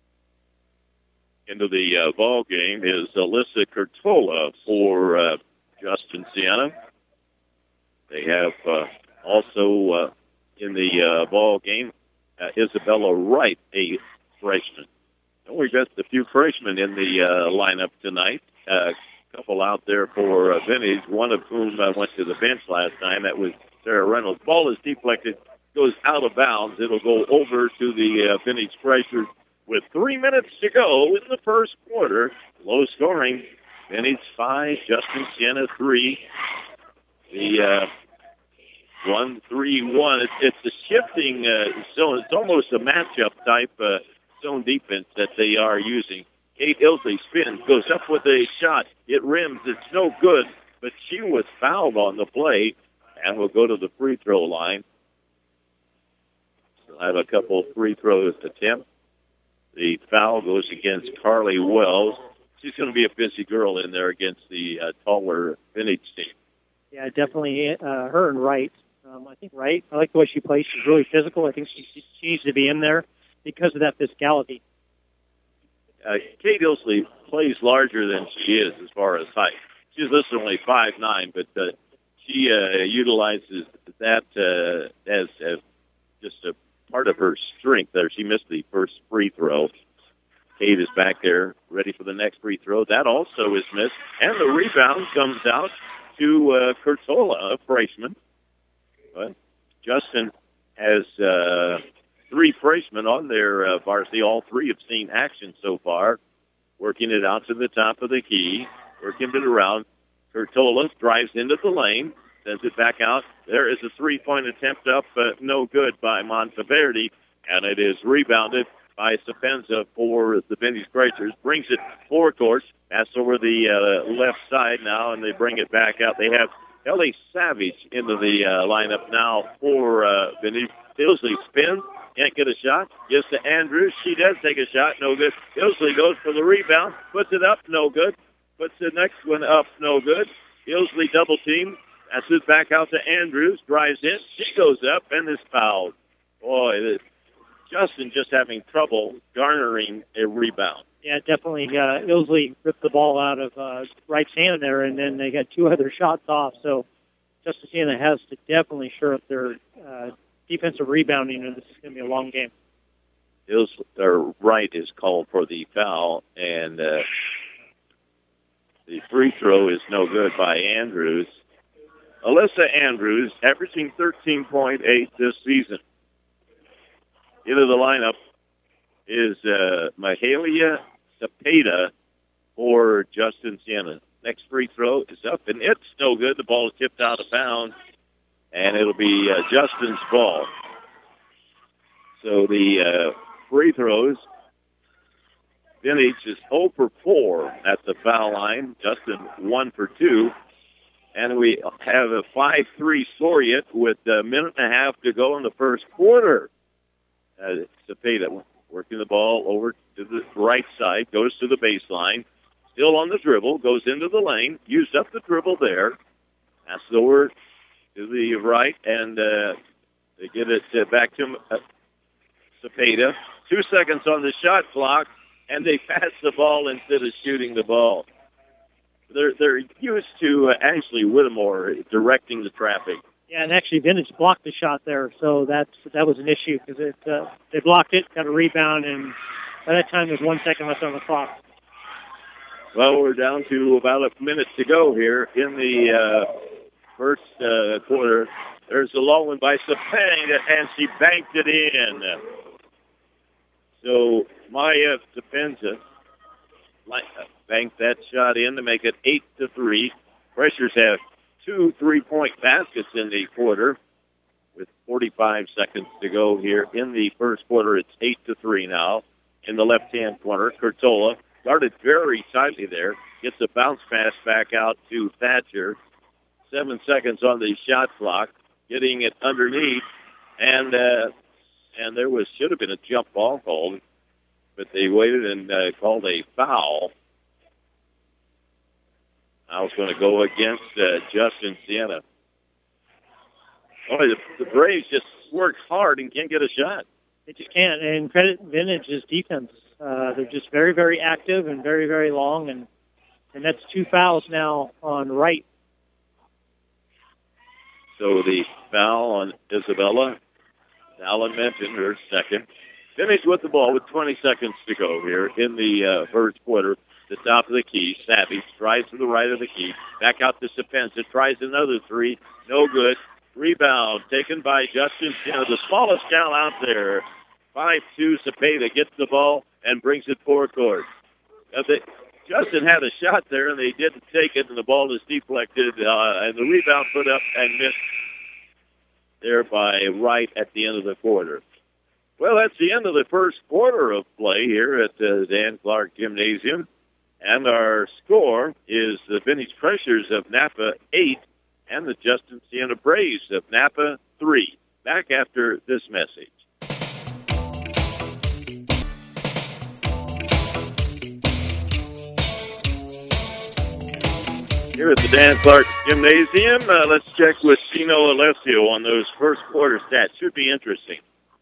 C: Into the ball game is Alyssa Curtola for Justin Siena. They have also in the ball game Isabella Wright, a freshman. And we've got a few freshmen in the lineup tonight. A couple out there for Vintage, one of whom went to the bench last time. That was Sarah Reynolds. Ball is deflected, goes out of bounds. It'll go over to the Vintage Crushers with 3 minutes to go in the first quarter. Low scoring. Vintage 5, Justin Siena 3. The 1-3-1. It's a shifting zone. It's almost a matchup type zone defense that they are using. Kate Ilsley spins, goes up with a shot. It rims. It's no good, but she was fouled on the play and will go to the free throw line. She'll have a couple free throws attempt. The foul goes against Carly Wells. she's going to be a busy girl in there against the taller Vintage team.
D: Yeah, definitely her and Wright. I think Wright, I like the way she plays. She's really physical. I think she needs to be in there because of that physicality.
C: Kate Ilsley plays larger than she is as far as height. She's listed only 5'9", but she utilizes that as just a part of her strength there. She missed the first free throw. Kate is back there ready for the next free throw. That also is missed. And the rebound comes out to Curtola, a freshman. But Justin has 3 freshmen on their varsity. All 3 have seen action so far. Working it out to the top of the key. Working it around. Curtola drives into the lane. Sends it back out. There is a 3-point attempt up, no good by Monteverde. And it is rebounded by Sapenza for the Vintage Crashers. Brings it forecourt. Pass over the left side now, and they bring it back out. They have Ellie Savage into the lineup now for Vintage. Ilsley spins. Can't get a shot. Gives to Andrews. She does take a shot. No good. Ilsley goes for the rebound. Puts it up. No good. Puts the next one up. No good. Ilsley double team. Passes back out to Andrews. Drives in. She goes up and is fouled. Boy, Justin just having trouble garnering a rebound.
D: Yeah, definitely. Ilsley ripped the ball out of Wright's hand there, and then they got 2 other shots off. So Justin Siena has to definitely shore up their defensive rebounding, and this is going to be a long game.
C: Wright is called for the foul, and the free throw is no good by Andrews. Alyssa Andrews, averaging 13.8 this season. Into the lineup is Mahalia Cepeda for Justin Siena. Next free throw is up, and it's no good. The ball is tipped out of bounds, and it'll be Justin's ball. So the free throws, Vintage is 0 for 4 at the foul line. Justin 1 for 2. And we have a 5-3 score yet with a minute and a half to go in the first quarter. Cepeda working the ball over to the right side, goes to the baseline, still on the dribble, goes into the lane, used up the dribble there, passes over to the right, and they get it back to Cepeda. 2 seconds on the shot clock, and they pass the ball instead of shooting the ball. They're used to Ashley Whittemore directing the traffic.
D: Yeah, and actually Vintage blocked the shot there, so that was an issue because they blocked it, got a rebound, and by that time there's 1 second left on the clock.
C: Well, we're down to about a minute to go here in the first quarter. There's a long one by Cepeda, and she banked it in. So Maya Sapenza banked that shot in to make it 8-3. Pressures have 2 3-point baskets in the quarter with 45 seconds to go here in the first quarter. It's 8-3 now. In the left-hand corner, Curtola started very tightly there. Gets a bounce pass back out to Thatcher. 7 seconds on the shot clock. Getting it underneath. And there should have been a jump ball called, but they waited and called a foul. Foul's going to go against Justin Siena. Oh, the Braves just worked hard and can't get a shot.
D: They just can't. And credit Vintage's defense. They're just very, very active and very, very long, and that's 2 fouls now on Wright.
C: So the foul on Isabella. Alan mentioned her second. Vintage with the ball with 20 seconds to go here in the first quarter. The top of the key. Savage tries to the right of the key. Back out to Sapenza. Tries another 3. No good. Rebound taken by Justin Siena, the smallest gal out there. 5'2", Cepeda gets the ball and brings it forecourt. Justin had a shot there, and they didn't take it, and the ball is deflected, and the rebound put up and missed there by Wright at the end of the quarter. Well, that's the end of the first quarter of play here at Dan Clark Gymnasium. And our score is the Vintage Crashers of Napa 8 and the Justin Siena Braves of Napa 3. Back after this message. Here at the Dan Clark Gymnasium, let's check with Tino Alessio on those first quarter stats. Should be interesting.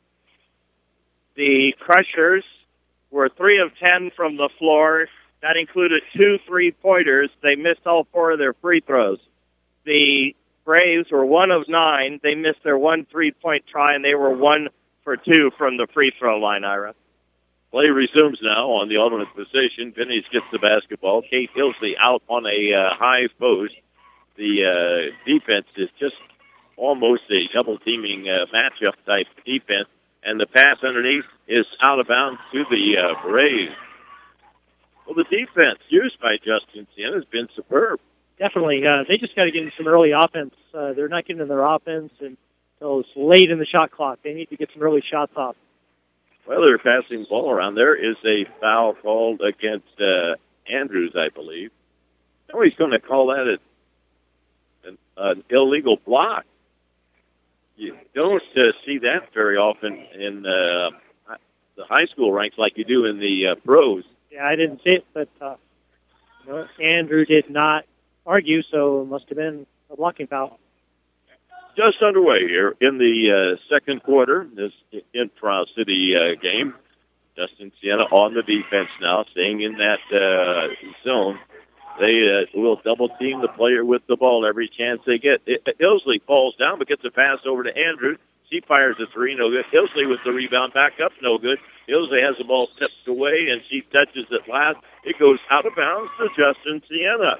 G: The Crushers were 3 of 10 from the floor. That included 2 3-pointers. They missed all 4 of their free throws. The Braves were 1 of 9. They missed their 1 3-point try, and they were 1 for 2 from the free throw line, Ira.
C: Play resumes now on the alternate position. Vintage gets the basketball. Kate Hillsley out on a high post. The defense is just almost a double-teaming matchup type defense, and the pass underneath is out of bounds to the Braves. Well, the defense used by Justin Siena has been superb.
D: Definitely. They just got to get in some early offense. They're not getting in their offense until it's late in the shot clock. They need to get some early shots off.
C: Well, they're passing the ball around. There is a foul called against Andrews, I believe. Oh, he's going to call that an illegal block. You don't see that very often in the high school ranks like you do in the pros.
D: Yeah, I didn't see it, but Andrew did not argue, so it must have been a blocking foul.
C: Just underway here in the second quarter, this intra-city game. Justin Siena on the defense now, staying in that zone. They will double-team the player with the ball every chance they get. Hillsley falls down but gets a pass over to Andrews. She fires a 3, no good. Hillsley with the rebound, back up, no good. Hillsley has the ball tipped away, and she touches it last. It goes out of bounds to Justin Siena.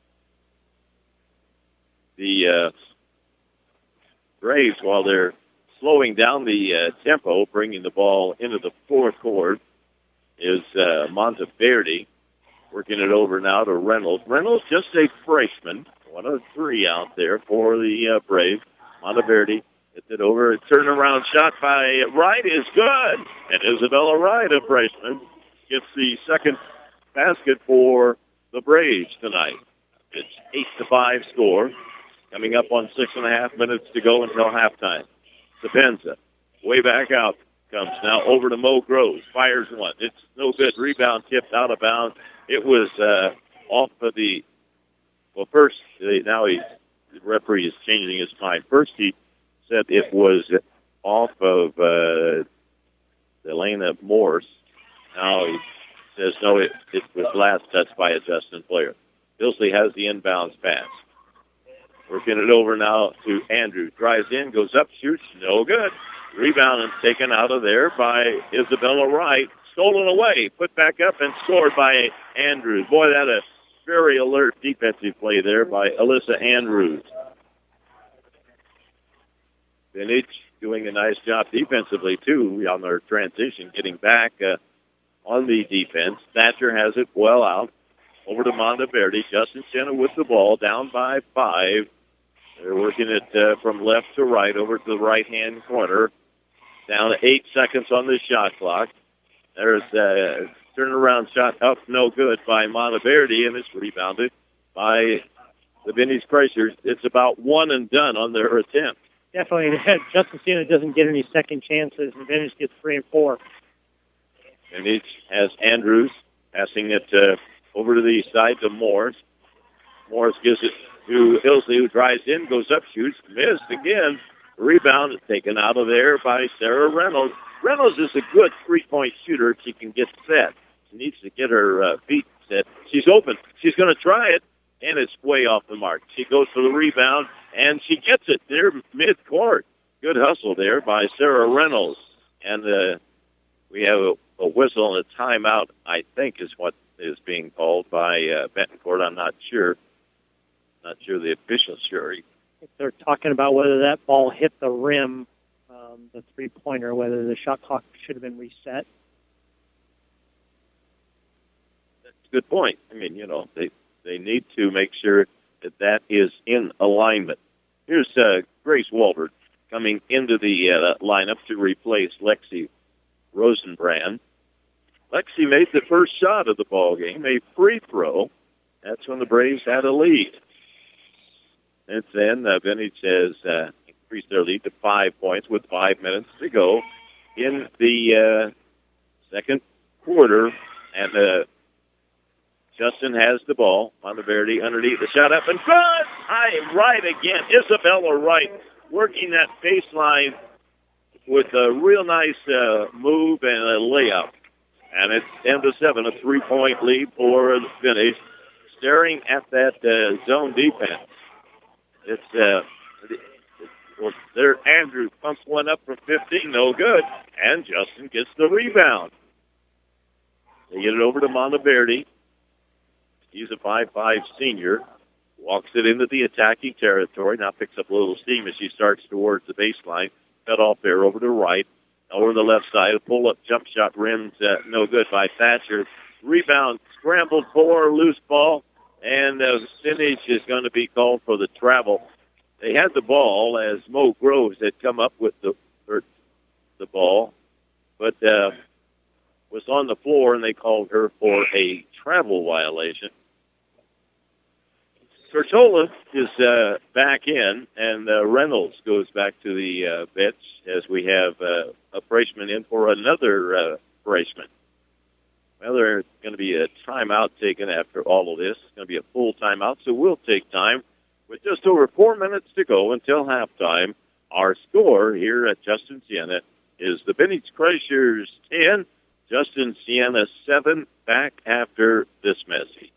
C: The Braves, while they're slowing down the tempo, bringing the ball into the fourth quarter, is Monteverde working it over now to Reynolds. Reynolds, just a freshman, 1 of 3 out there for the Braves. Monteverde gets it over. A turnaround shot by Wright is good. And Isabella Wright, a freshman, gets the second basket for the Braves tonight. It's 8-5 score. Coming up on 6.5 minutes to go until halftime. Sapenza, way back out, comes now over to Mo Groves. Fires one. It's no good. Rebound tipped out of bounds. It was off of the, well, first, now the referee is changing his mind. First he said it was off of Elena Morse. Now he says, no, it was last touched by a Justin player. Hillsley has the inbounds pass. Working it over now to Andrew. Drives in, goes up, shoots, no good. Rebound and taken out of there by Isabella Wright. Stolen away, put back up and scored by Andrews. Boy, that a very alert defensive play there by Alyssa Andrews. Vintage doing a nice job defensively, too, on their transition, getting back on the defense. Thatcher has it well out. Over to Monteverde. Justin Siena with the ball, down by 5. They're working it from left to right over to the right-hand corner. Down to 8 seconds on the shot clock. There's a turnaround shot up, no good by Monteverde, and it's rebounded by the Vintage Crushers. It's about one and done on their attempt.
D: Definitely. Justin Siena doesn't get any second chances, and Vintage gets 3 and 4.
C: Vintage has Andrews passing it over to the side to Morris. Morris gives it to Hillsley, who drives in, goes up, shoots, missed again. Rebound is taken out of there by Sarah Reynolds. Reynolds is a good three-point shooter if she can get set. She needs to get her feet set. She's open. She's going to try it, and it's way off the mark. She goes for the rebound, and she gets it there mid-court. Good hustle there by Sarah Reynolds. And we have a whistle and a timeout, I think, is what is being called by Betancourt. I'm not sure. Not sure the official's sure.
D: They're talking about whether that ball hit the rim, the three-pointer, whether the shot clock should have been reset.
C: That's a good point. I mean, they need to make sure that is in alignment. Here's Grace Walbert coming into the lineup to replace Lexi Rosenbrand. Lexi made the first shot of the ball game, a free throw. That's when the Braves had a lead. Since then, Vintage has increased their lead to 5 points with 5 minutes to go in the second quarter. And Justin has the ball. Monteverde underneath the shot up and good! High right again. Isabella Wright working that baseline with a real nice move and a layup. And it's 10-7, a 3-point lead for the finish. Staring at that zone defense. It's there. Andrews pumps one up from 15, no good. And Justin gets the rebound. They get it over to Monteverde. He's a 5'5" senior. Walks it into the attacking territory. Now picks up a little steam as she starts towards the baseline. Cut off there over to right. Over the left side. A pull-up jump shot rims no good by Thatcher. Rebound scrambled for loose ball. And finish is going to be called for the travel. They had the ball as Mo Groves had come up with the ball. But was on the floor, and they called her for a travel violation. Tortola is back in, and Reynolds goes back to the bench as we have a freshman in for another freshman. Well, there's going to be a timeout taken after all of this. It's going to be a full timeout, so we'll take time. With just over 4 minutes to go until halftime, our score here at Justin Siena is the Vintage Crushers 10, Justin Siena 7, back after this message.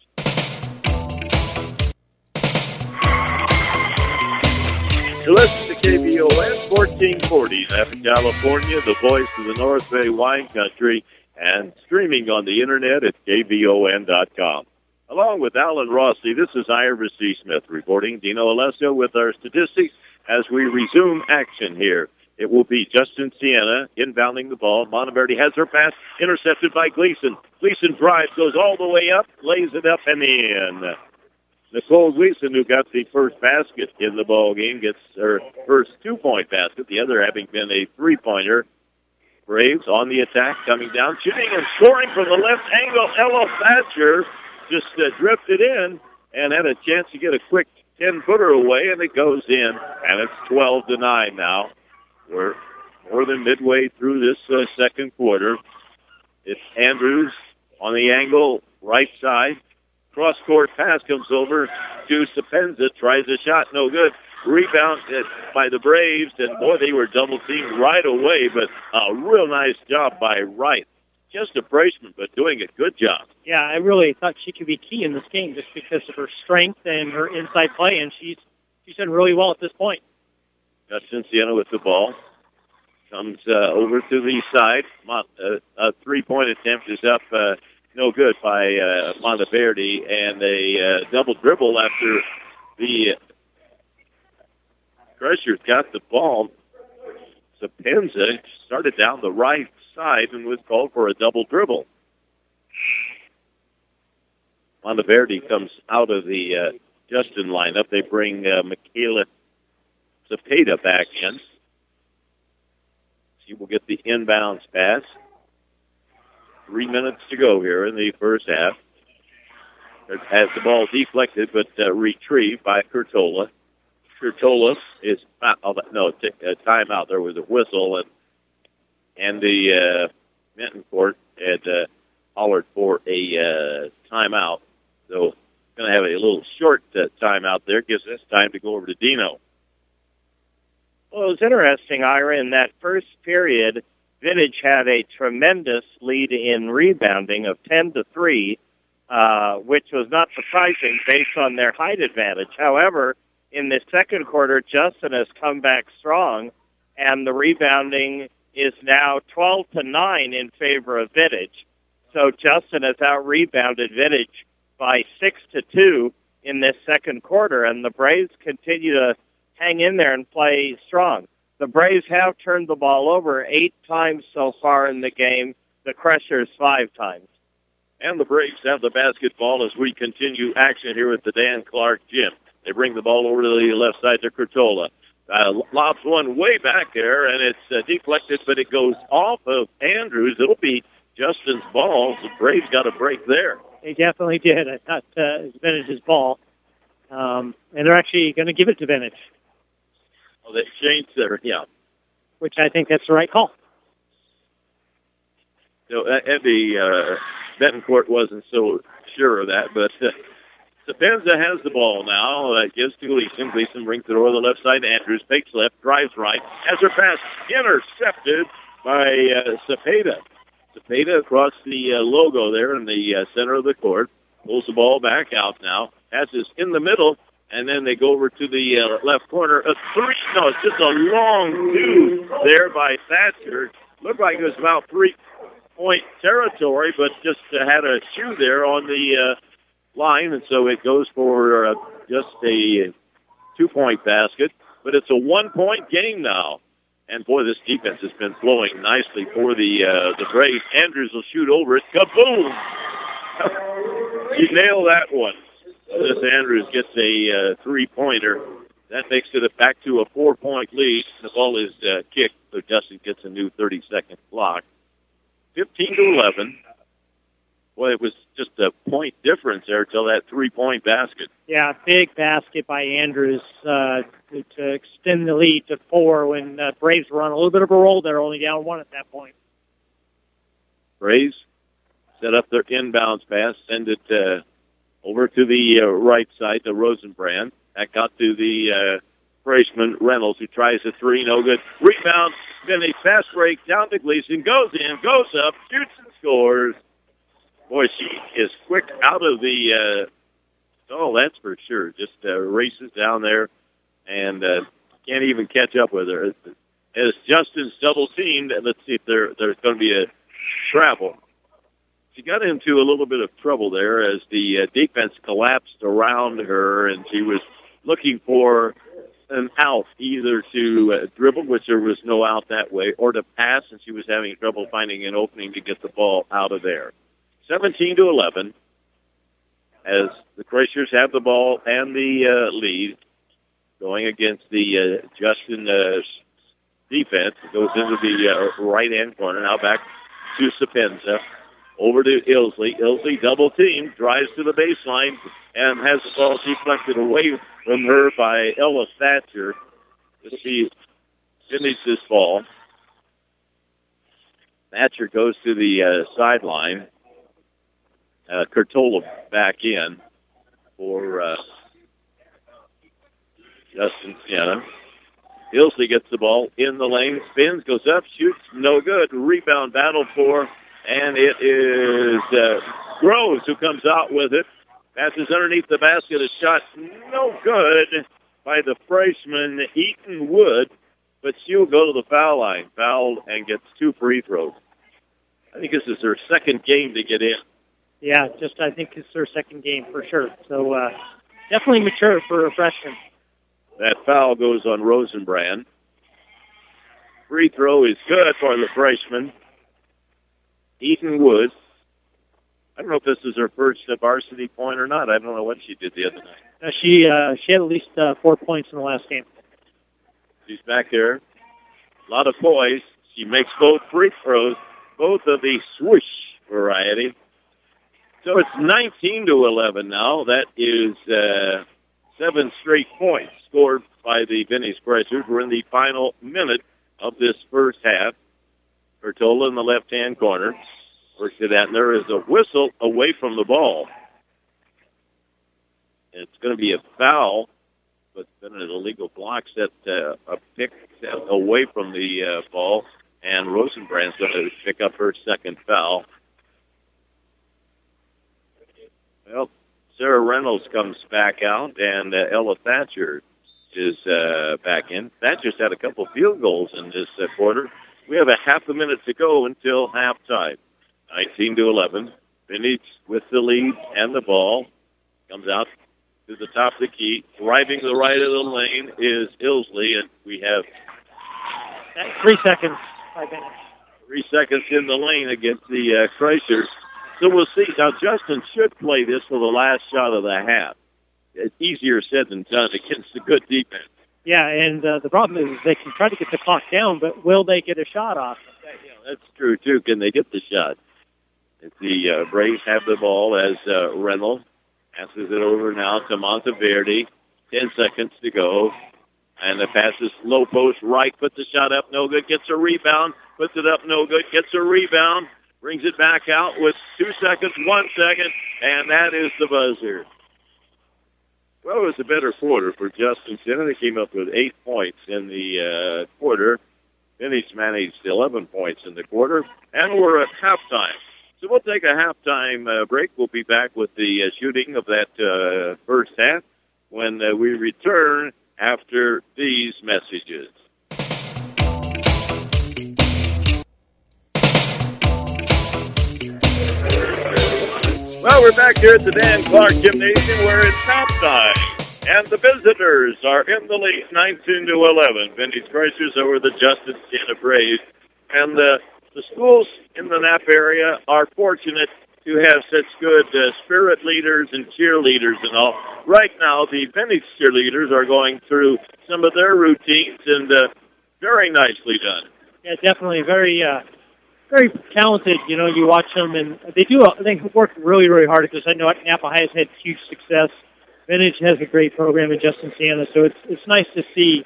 C: You listen to KVON 1440, Napa, California, the voice of the North Bay wine country, and streaming on the internet at kvon.com. Along with Alan Rossi, this is Ira C. Smith reporting. Dino Alessio with our statistics as we resume action here. It will be Justin Siena inbounding the ball. Monteverde has her pass intercepted by Gleason. Gleason drives, goes all the way up, lays it up and in. Nicole Gleason, who got the first basket in the ball game, gets her first 2-point basket, the other having been a 3-pointer. Braves on the attack, coming down, shooting and scoring from the left angle. Ella Thatcher just drifted in and had a chance to get a quick 10-footer away, and it goes in, and it's 12-9 now. We're more than midway through this second quarter. It's Andrews on the angle, right side. Cross-court pass comes over to Sapenza, tries a shot, no good. Rebound by the Braves, and boy, they were double-teamed right away, but a real nice job by Wright. Just a freshman, but doing a good job.
D: Yeah, I really thought she could be key in this game just because of her strength and her inside play, and she's done really well at this point.
C: Justin Siena with the ball. Comes over to the side. A 3-point attempt is up, no good by Monteverde, and a double dribble after the Crushers got the ball. Sapenza started down the right side and was called for a double dribble. Monteverde comes out of the Justin lineup. They bring Michaela Cepeda back in. She will get the inbounds pass. 3 minutes to go here in the first half. Has the ball deflected, but retrieved by Curtola. Curtola is a timeout. There was a whistle, and the Benton court had hollered for a timeout. So going to have a little short timeout there. Gives us time to go over to Dino.
G: Well, it was interesting, Ira, in that first period, Vintage had a tremendous lead in rebounding of 10-3, which was not surprising based on their height advantage. However, in the second quarter, Justin has come back strong, and the rebounding is now 12-9 in favor of Vintage. So Justin has out-rebounded Vintage by 6-2 in this second quarter, and the Braves continue to hang in there and play strong. The Braves have turned the ball over 8 times so far in the game, the Crushers 5 times.
C: And the Braves have the basketball as we continue action here at the Dan Clark Gym. They bring the ball over to the left side to Curtola. Lobs one way back there, and it's deflected, but it goes off of Andrews. It'll be Justin's ball. The Braves got a break there.
D: They definitely did. I thought it was Vintage's ball. And they're actually going to give it to Vintage.
C: Oh, they changed their, yeah.
D: Which I think that's the right call.
C: So, and the Benton court wasn't so sure of that, but Sapenza has the ball now. Gives to Gleason. Gleason brings it over the left side to Andrews. Fakes left, drives right. Has her pass intercepted by Cepeda. Cepeda across the logo there in the center of the court. Pulls the ball back out now. Passes in the middle, and then they go over to the left corner. A three. No, it's just a long two there by Thatcher. Looked like it was about 3-point territory, but just had a shoe there on the line, and so it goes for just a 2-point basket. But it's a 1-point game now. And, boy, this defense has been flowing nicely for the Braves. Andrews will shoot over it. Kaboom! You nail that one. This Andrews gets a 3-pointer. That makes it back to a 4-point lead. The ball is kicked, so Justin gets a new 30-second clock. 15-11. Boy, it was just a point difference there till that 3-point basket.
D: Yeah, big basket by Andrews to extend the lead to 4 when Braves were on a little bit of a roll. They're only down 1 at that point.
C: Braves set up their inbounds pass, send it over to the right side to Rosenbrand. That got to the freshman Reynolds, who tries a 3, no good. Rebound, then a fast break down to Gleason, goes in, goes up, shoots and scores. Boy, she is quick out of the that's for sure. Just races down there and can't even catch up with her. As Justin's double-teamed, and let's see if there's going to be a travel. She got into a little bit of trouble there as the defense collapsed around her, and she was looking for an out, either to dribble, which there was no out that way, or to pass, and she was having trouble finding an opening to get the ball out of there. 17-11, as the Crushers have the ball and the lead, going against the Justin defense. It goes into the right-hand corner. Now back to Sapenza. Over to Ilsley. Ilsley double-teamed, drives to the baseline, and has the ball deflected away from her by Ella Thatcher. She finished this ball. Thatcher goes to the sideline. Curtola back in for Justin Sienna. Ilsley gets the ball in the lane, spins, goes up, shoots, no good. Rebound battle for, and it is Groves who comes out with it. Passes underneath the basket, a shot no good by the freshman Eaton Wood, but she'll go to the foul line, fouled, and gets 2 free throws. I think this is her second game to get in.
D: Yeah, I think it's her second game for sure. So definitely mature for a freshman.
C: That foul goes on Rosenbrand. Free throw is good for the freshman, Eaton Woods. I don't know if this is her first varsity point or not. I don't know what she did the other night.
D: She had at least 4 points in the last game.
C: She's back there. A lot of poise. She makes both free throws, both of the swoosh variety. So it's 19-11 now. That is 7 straight points scored by the Venice Crushers. We're in the final minute of this first half. Curtola in the left-hand corner. Works it out, and there is a whistle away from the ball. It's going to be a foul, but then an illegal block set a pick away from the ball, and Rosenbrand's going to pick up her second foul. Well, Sarah Reynolds comes back out, and Ella Thatcher is back in. Thatcher's had a couple field goals in this quarter. We have a half a minute to go until halftime. 19-11. Vintage with the lead and the ball. Comes out to the top of the key. Driving the right of the lane is Ilsley, and we have
D: 3 seconds. 5 minutes.
C: 3 seconds in the lane against the Crushers. So we'll see. Now, Justin should play this for the last shot of the half. It's easier said than done against a good defense.
D: Yeah, and the problem is they can try to get the clock down, but will they get a shot off?
C: Yeah, that's true, too. Can they get the shot? If the Braves have the ball as Reynolds passes it over now to Monteverde. 10 seconds to go. And the pass is low post right, puts the shot up, no good, gets a rebound, puts it up, no good, gets a rebound. brings it back out with 2 seconds, 1 second, and that is the buzzer. Well, it was a better quarter for Justin Siena. They came up with 8 points in the quarter. Vintage managed 11 points in the quarter, and we're at halftime. So we'll take a halftime break. We'll be back with the shooting of that first half when we return after these messages. Well, we're back here at the Dan Clark Gymnasium where it's halftime. And the visitors are in the lead, 19-11. Vintage Chrysler's over the Justin Siena Braves. And the schools in the Napa area are fortunate to have such good spirit leaders and cheerleaders and all. Right now, the Vintage cheerleaders are going through some of their routines, and very nicely done.
D: Yeah, definitely. Very talented. You know, you watch them, and they work really, really hard because I know Napa High has had huge success. Vintage has a great program in Justin Siena, so it's nice to see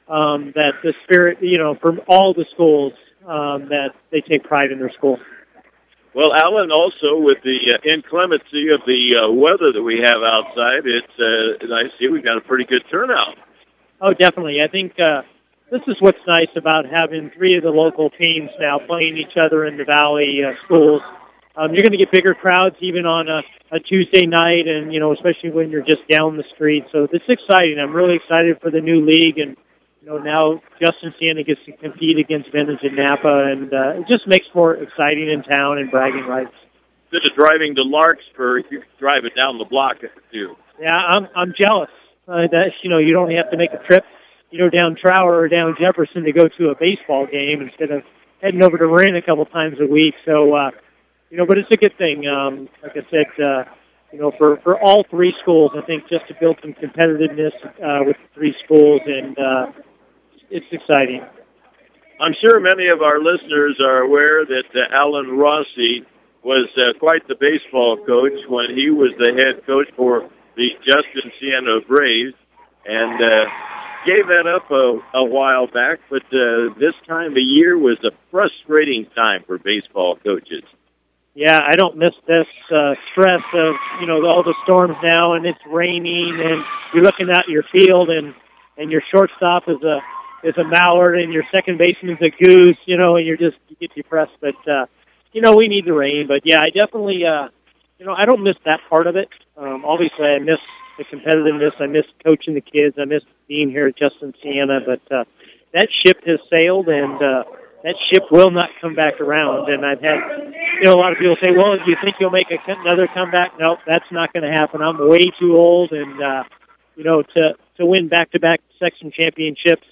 D: that the spirit, you know, from all the schools, that they take pride in their school.
C: Well, Alan, also with the inclemency of the weather that we have outside, it's I see we've got a pretty good turnout.
D: Oh, definitely. I think this is what's nice about having 3 of the local teams now playing each other in the Valley schools. You're going to get bigger crowds even on a Tuesday night, and, you know, especially when you're just down the street. So it's exciting. I'm really excited for the new league, and, you know, now Justin Siena gets to compete against Vintage and Napa, and it just makes more exciting in town and bragging rights.
C: Instead of driving to Larkspur, you can drive it down the block too.
D: Yeah, I'm jealous. That, you know, you don't have to make a trip, you know, down Trower or down Jefferson to go to a baseball game instead of heading over to Marin a couple times a week. So, you know, but it's a good thing. Like I said, you know, for all 3 schools, I think just to build some competitiveness with the 3 schools, and it's exciting.
C: I'm sure many of our listeners are aware that Alan Rossi was quite the baseball coach when he was the head coach for the Justin Siena Braves, and gave that up a while back, but this time of year was a frustrating time for baseball coaches.
D: Yeah, I don't miss this stress of, you know, all the storms now, and it's raining, and you're looking at your field, and your shortstop is a mallard, and your second baseman's a goose, you know, and you get depressed. But you know, we need the rain. But yeah, I definitely, you know, I don't miss that part of it. Obviously, I miss the competitiveness. I miss coaching the kids. I miss being here at Justin Siena. But that ship has sailed, and that ship will not come back around. And I've had, you know, a lot of people say, well, do you think you'll make another comeback? No, that's not going to happen. I'm way too old, and, you know, to win back-to-back section championships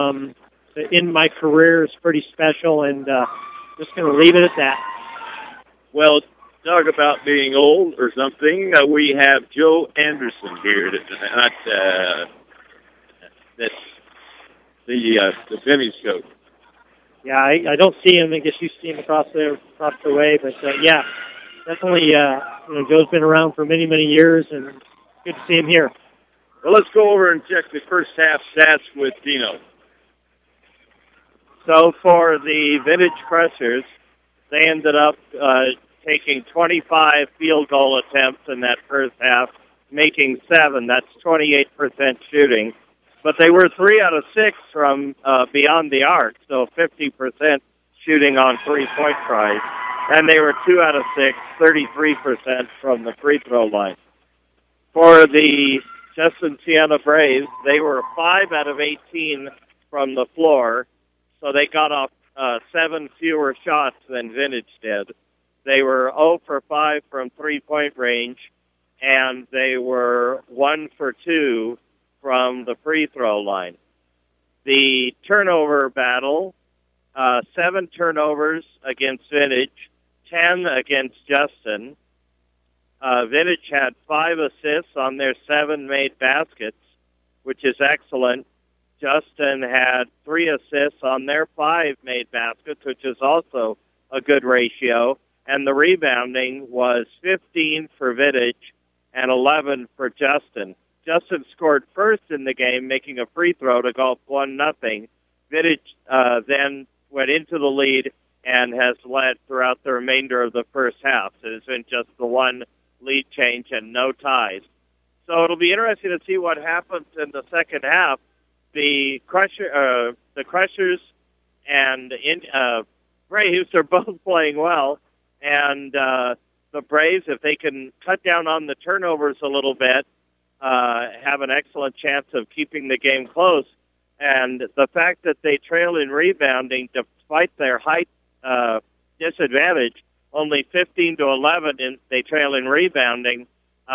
D: in my career is pretty special, and just going to leave it at that.
C: Well, talk about being old or something. We have Joe Anderson here tonight. That's the Vintage coach.
D: Yeah, I don't see him. I guess you see him across the way. But, yeah, definitely, you know, Joe's been around for many, many years, and it's good to see him here.
C: Well, let's go over and check the first half stats with Dino.
G: So for the Vintage Crushers, they ended up taking 25 field goal attempts in that first half, making 7. That's 28% shooting. But they were 3 out of 6 from beyond the arc, so 50% shooting on three-point tries. And they were 2 out of 6, 33% from the free throw line. For the Justin Siena Braves, they were 5 out of 18 from the floor, so they got off 7 fewer shots than Vintage did. They were 0 for 5 from three-point range, and they were 1 for 2 from the free throw line. The turnover battle, 7 turnovers against Vintage, 10 against Justin. Vintage had 5 assists on their 7 made baskets, which is excellent. Justin had 3 assists on their 5 made baskets, which is also a good ratio. And the rebounding was 15 for Vintage and 11 for Justin. Justin scored first in the game, making a free throw to go up 1-0. Vintage then went into the lead and has led throughout the remainder of the first half. So it's been just the one lead change and no ties. So it'll be interesting to see what happens in the second half. The Crushers and Braves are both playing well, and the Braves, if they can cut down on the turnovers a little bit, have an excellent chance of keeping the game close. And the fact that they trail in rebounding, despite their height disadvantage, only 15-11, and they trail in rebounding.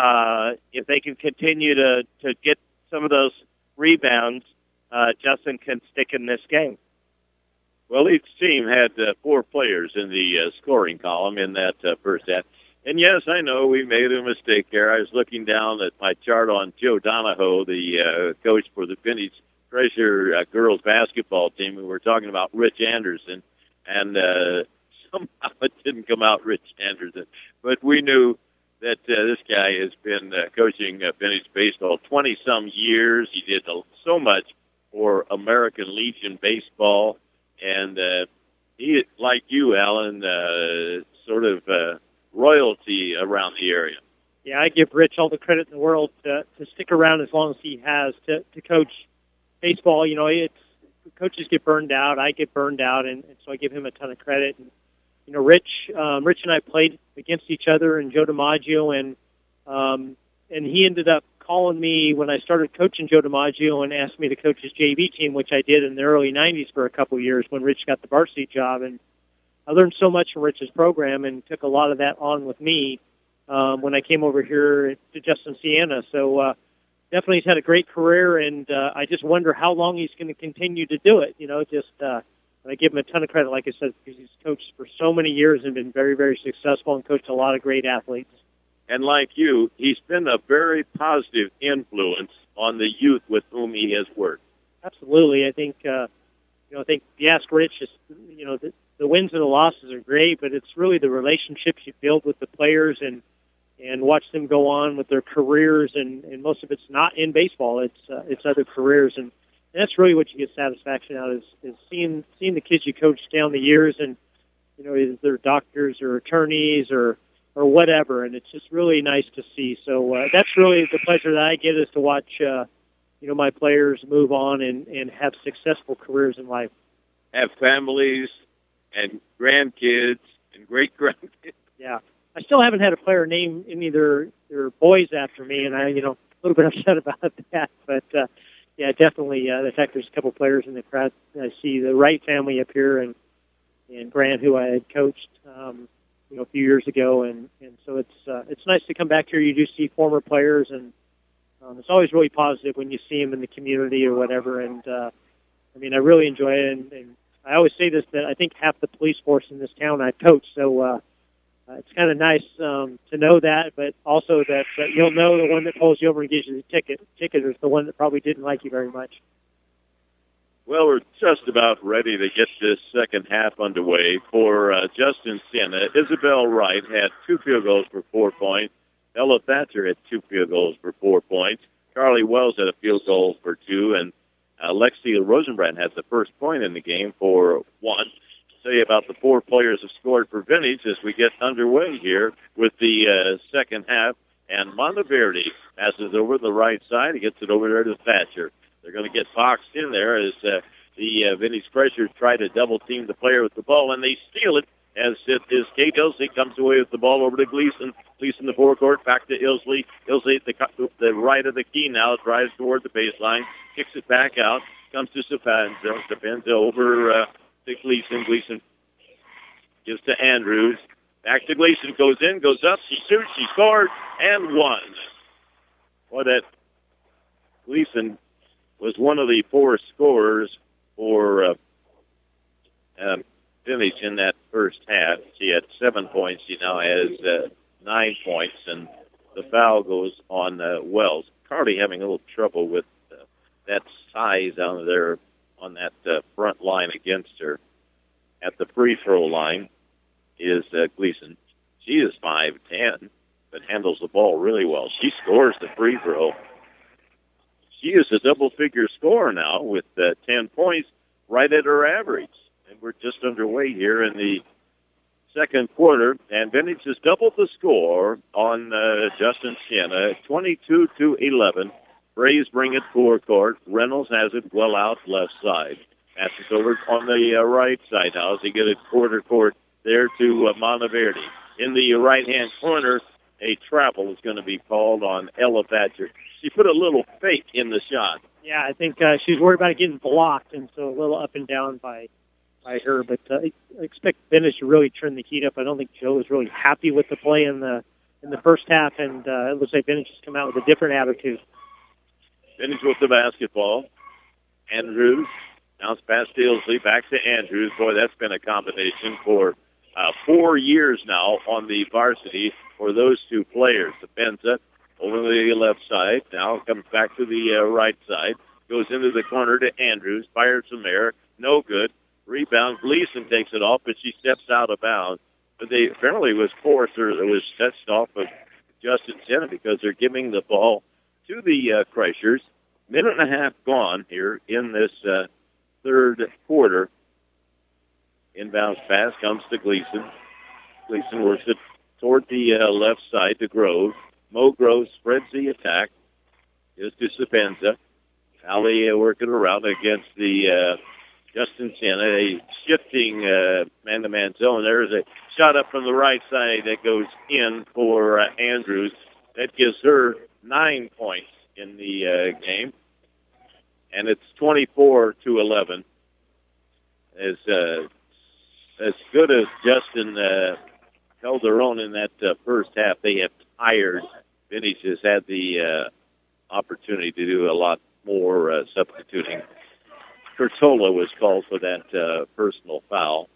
G: If they can continue to get some of those rebounds, Justin can stick in this game.
C: Well, each team had 4 players in the scoring column in that first half. And yes, I know we made a mistake there. I was looking down at my chart on Joe Donahoe, the coach for the Vintage Treasure girls basketball team. We were talking about Rich Anderson, and somehow it didn't come out Rich Anderson. But we knew that this guy has been coaching Vintage baseball 20-some years. He did so much for American Legion baseball. And he, like you, Alan, sort of royalty around the area.
D: Yeah, I give Rich all the credit in the world to stick around as long as he has to coach baseball. You know, coaches get burned out. I get burned out, and so I give him a ton of credit. And, you know, Rich and I played against each other, and Joe DiMaggio, and he ended up calling me when I started coaching Joe DiMaggio and asked me to coach his JV team, which I did in the early 90s for a couple of years when Rich got the varsity job. And I learned so much from Rich's program and took a lot of that on with me when I came over here to Justin Siena. So definitely he's had a great career, and I just wonder how long he's going to continue to do it. You know, I give him a ton of credit, like I said, because he's coached for so many years and been very, very successful and coached a lot of great athletes.
C: And like you, he's been a very positive influence on the youth with whom he has worked.
D: Absolutely. I think, I think the Ask Rich is, the wins and the losses are great, but it's really the relationships you build with the players and watch them go on with their careers. And most of it's not in baseball. It's other careers. And that's really what you get satisfaction out is seeing the kids you coach down the years, and, either they're doctors or attorneys or whatever, and it's just really nice to see. So that's really the pleasure that I get, is to watch, my players move on and have successful careers in life.
C: Have families and grandkids and great-grandkids.
D: Yeah. I still haven't had a player name any of their boys after me, and I, a little bit upset about that. But, yeah, definitely the fact there's a couple players in the crowd. I see the Wright family up here and Grant, who I had coached, a few years ago, and so it's nice to come back here. You do see former players, and it's always really positive when you see them in the community or whatever. And I really enjoy it. And I always say this, that I think half the police force in this town I coach. So it's kind of nice to know that, but also that you'll know the one that pulls you over and gives you the ticket is the one that probably didn't like you very much.
C: Well, we're just about ready to get this second half underway. For Justin Siena, Isabel Wright had 2 field goals for 4 points. Ella Thatcher had 2 field goals for 4 points. Carly Wells had a field goal for 2, and Lexi Rosenbrand had the first point in the game for 1. Tell you about the 4 players who scored for Vintage as we get underway here with the second half. And Monteverde passes over the right side. He gets it over there to Thatcher. They're going to get boxed in there as the Vintage Treasure try to double-team the player with the ball, and they steal it, as it is Kate Ilsley comes away with the ball over to Gleason. Gleason the forecourt, back to Ilsley. Ilsley at the right of the key now, drives toward the baseline, kicks it back out, comes to Sapanzo. Sapanzo over to Gleason. Gleason gives to Andrews. Back to Gleason, goes in, goes up, she shoots, she scores, and won. Well, that Gleason was one of the 4 scorers for Vintage in that first half. She had 7 points. She now has 9 points, and the foul goes on Wells. Carly having a little trouble with that size down there on that front line against her. At the free throw line is Gleason. She is 5'10", but handles the ball really well. She scores the free throw. She is a double-figure scorer now with 10 points, right at her average. And we're just underway here in the second quarter, and Vintage has doubled the score on Justin Siena, 22-11. Braves bring it forecourt. Reynolds has it well out left side. Passes over on the right side now as he gets it quarter court there to Monteverde. In the right-hand corner, a travel is going to be called on Ella Thatcher. She put a little fake in the shot.
D: Yeah, I think she's worried about it getting blocked, and so a little up and down by her. But I expect Vintage to really turn the heat up. I don't think Joe was really happy with the play in the first half, and it looks like Vintage has come out with a different attitude.
C: Vintage with the basketball. Andrews. Bounce pass Tilsley back to Andrews. Boy, that's been a combination for 4 years now on the varsity for those two players. Sapenza over the left side. Now comes back to the right side. Goes into the corner to Andrews. Fires some air. No good. Rebound. Gleason takes it off, but she steps out of bounds. But they apparently was forced or it was touched off of Justin Siena because they're giving the ball to the Crushers. Minute and a half gone here in this third quarter. Inbounds pass comes to Gleason. Gleason works it toward the left side to Grove. Mo Grove spreads the attack. Is to Sapenza. Alley working around against the Justin Siena. A shifting man-to-man zone. There's a shot up from the right side that goes in for Andrews. That gives her 9 points in the game. And it's 24-11. As good as Justin held their own in that first half, they have tired. Vintage has had the opportunity to do a lot more substituting. Curtola was called for that personal foul.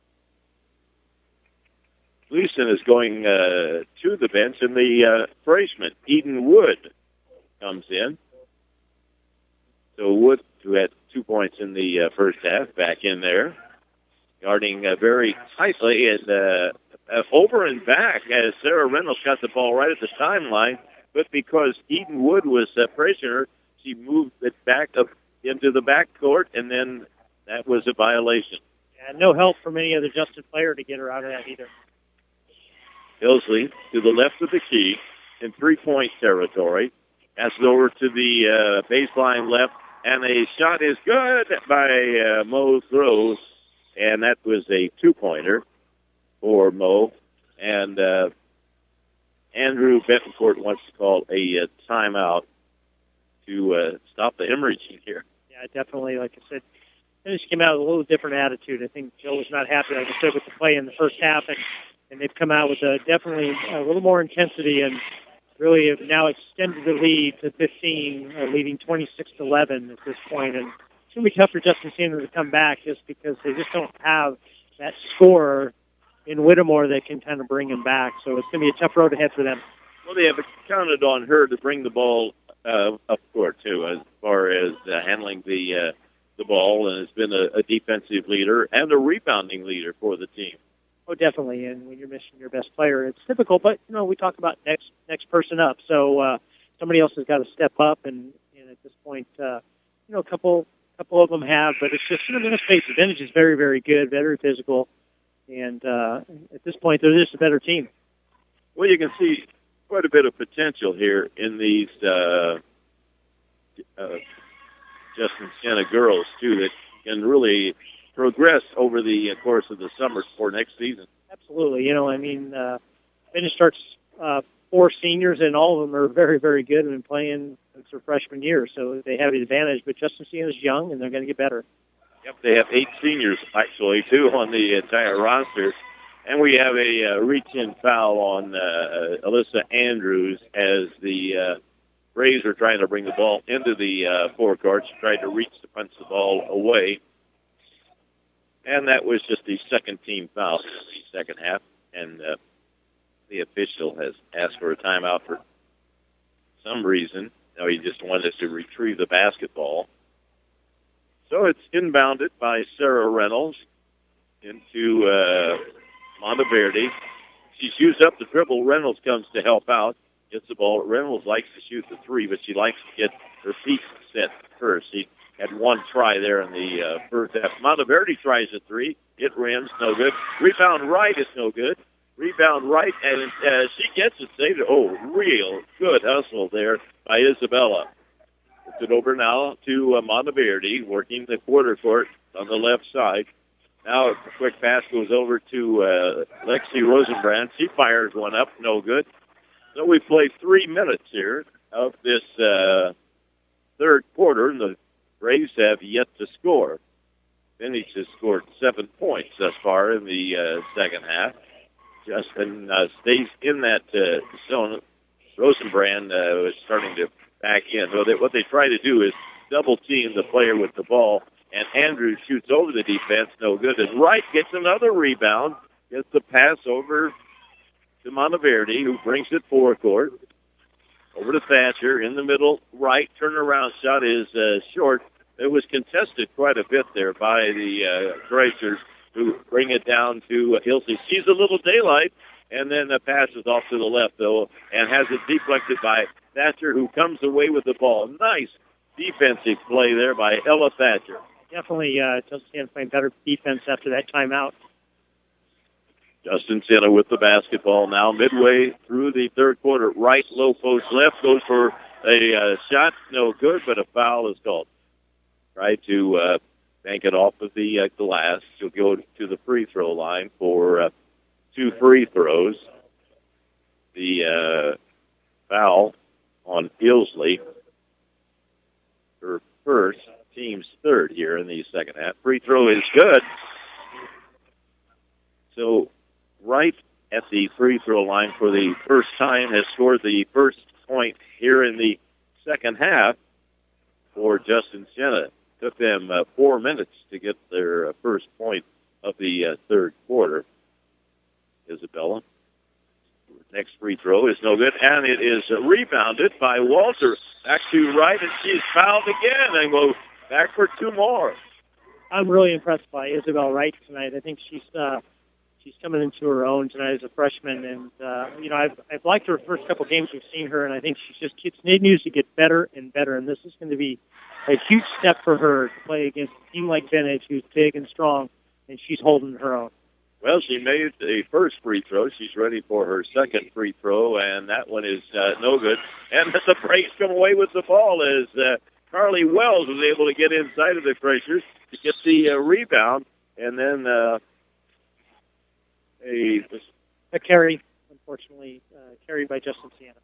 C: Gleason is going to the bench, and the freshman, Eden Wood, comes in. So Wood, who had 2 points in the first half, back in there, guarding very tightly, and over and back as Sarah Reynolds got the ball right at the timeline, but because Eden Wood was pressuring her, she moved it back up into the backcourt, and then that was a violation.
D: Yeah, no help from any other Justin player to get her out of that either.
C: Tilsley to the left of the key in three-point territory. Passes over to the baseline left, and a shot is good by Mo Throws, and that was a two-pointer for Mo. And Andrew Betancourt wants to call a timeout to stop the hemorrhaging here.
D: Yeah, definitely. Like I said, they just came out with a little different attitude. I think Joe was not happy, like I said, with the play in the first half, and they've come out with definitely a little more intensity and really have now extended the lead to 15, leading 26-11 at this point. And it's going to be tough for Justin Siena to come back just because they just don't have that scorer in Whittemore that can kind of bring him back. So it's going to be a tough road ahead for them.
C: Well, they have counted on her to bring the ball up court, too, as far as handling the ball, and has been a defensive leader and a rebounding leader for the team.
D: Oh, definitely. And when you're missing your best player, it's difficult. But, you know, we talk about next person up. So somebody else has got to step up. And at this point, you know, a couple of them have. But it's just, you know, let's face it, Vintage is very, very good, very physical. And at this point, they're just a better team.
C: Well, you can see quite a bit of potential here in these Justin Siena girls, too, that can really progress over the course of the summer for next season.
D: Absolutely. You know, I mean, Vintage starts 4 seniors, and all of them are very, very good and been playing since their freshman year, so they have the advantage. But Justin Siena is young, and they're going to get better.
C: Yep, they have 8 seniors, actually, too, on the entire roster. And we have a reach-in foul on Alyssa Andrews as the Braves are trying to bring the ball into the forecourt. She tried to reach to punch the ball away. And that was just the second-team foul in the second half. And the official has asked for a timeout for some reason. No, he just wanted to retrieve the basketball. So it's inbounded by Sarah Reynolds into Monteverde. She's used up the dribble. Reynolds comes to help out. Gets the ball. Reynolds likes to shoot the three, but she likes to get her feet set first. She had one try there in the first half. Monteverde tries a three. It rims, no good. Rebound right is no good. Rebound right, and she gets it saved. Oh, real good hustle there by Isabella. Puts it over now to Monteverde, working the quarter court on the left side. Now a quick pass goes over to Lexi Rosenbrand. She fires one up, no good. So we play 3 minutes here of this third quarter, and the Braves have yet to score. Vintage has scored 7 points thus far in the second half. Justin stays in that zone. Rosenbrand is starting to back in. So what they try to do is double team the player with the ball, and Andrews shoots over the defense, no good. And Wright gets another rebound, gets the pass over to Monteverde, who brings it forecourt. Over to Thatcher in the middle, right turnaround shot is short. It was contested quite a bit there by the Gracers, who bring it down to Ilse. Sees a little daylight, and then passes off to the left, though, and has it deflected by Thatcher, who comes away with the ball. Nice defensive play there by Ella Thatcher.
D: Definitely Justin playing better defense after that timeout.
C: Justin Siena with the basketball now, midway through the third quarter. Right, low post left, goes for a shot, no good, but a foul is called. Try to bank it off of the glass. She'll go to the free throw line for 2 free throws. The foul on Ilsley, her first, team's third here in the second half. Free throw is good. So right at the free throw line for the first time has scored the first point here in the second half for Justin Siena. Took them 4 minutes to get their first point of the third quarter. Isabella. Next free throw is no good, and it is rebounded by Walter. Back to Wright, and she's fouled again, and go back for 2 more.
D: I'm really impressed by Isabel Wright tonight. I think she's coming into her own tonight as a freshman, and I've liked her first couple games we've seen her, and I think she just continues to get better and better. And this is going to be a huge step for her to play against a team like Vintage, who's big and strong, and she's holding her own.
C: Well, she made the first free throw. She's ready for her second free throw, and that one is no good. And the Braves come away with the ball as Carly Wells was able to get inside of the Frasers to get the rebound, and then
D: a carry, unfortunately, carried by Justin Siena.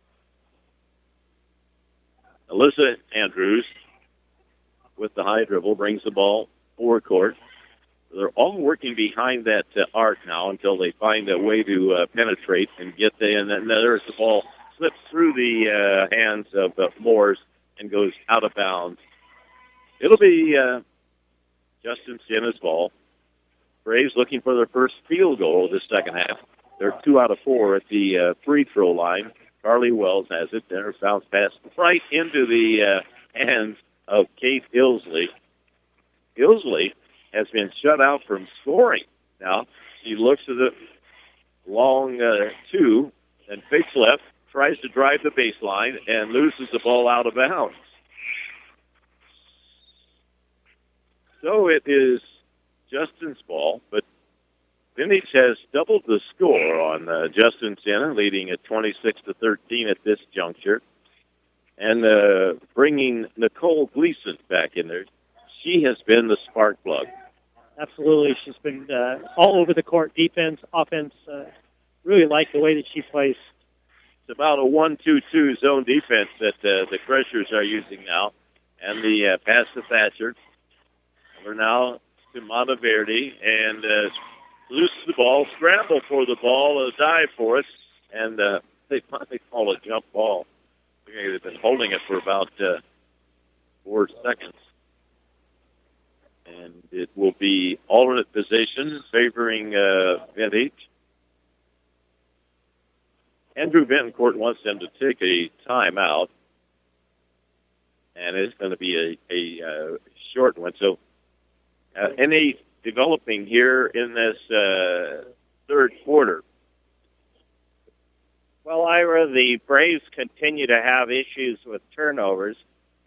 C: Alyssa Andrews with the high dribble brings the ball forecourt. They're all working behind that arc now until they find a way to penetrate and get there. And then there's the ball slips through the hands of Moores and goes out of bounds. It'll be Justin Siena's ball. Braves looking for their first field goal of the second half. They're 2 out of 4 at the free throw line. Carly Wells has it. There's bounce pass right into the hands of Kate Ilsley. Ilsley has been shut out from scoring. Now, she looks at the long 2 and fakes left, tries to drive the baseline, and loses the ball out of bounds. So it is Justin's ball, but Vintage has doubled the score on Justin Siena, leading at 26-13 at this juncture, and bringing Nicole Gleason back in there. She has been the spark plug.
D: Absolutely. She's been all over the court, defense, offense. Really like the way that she plays.
C: It's about a 1-2-2 zone defense that the Crushers are using now. And the pass to Thatcher. We're now to Monteverde, and loose the ball, scramble for the ball, a dive for it, and they finally call a jump ball. They've been holding it for about 4 seconds. And it will be alternate position favoring Vintage. Andrew Betancourt wants them to take a timeout, and it's going to be a short one. So any developing here in this third quarter?
G: Well, Ira, the Braves continue to have issues with turnovers.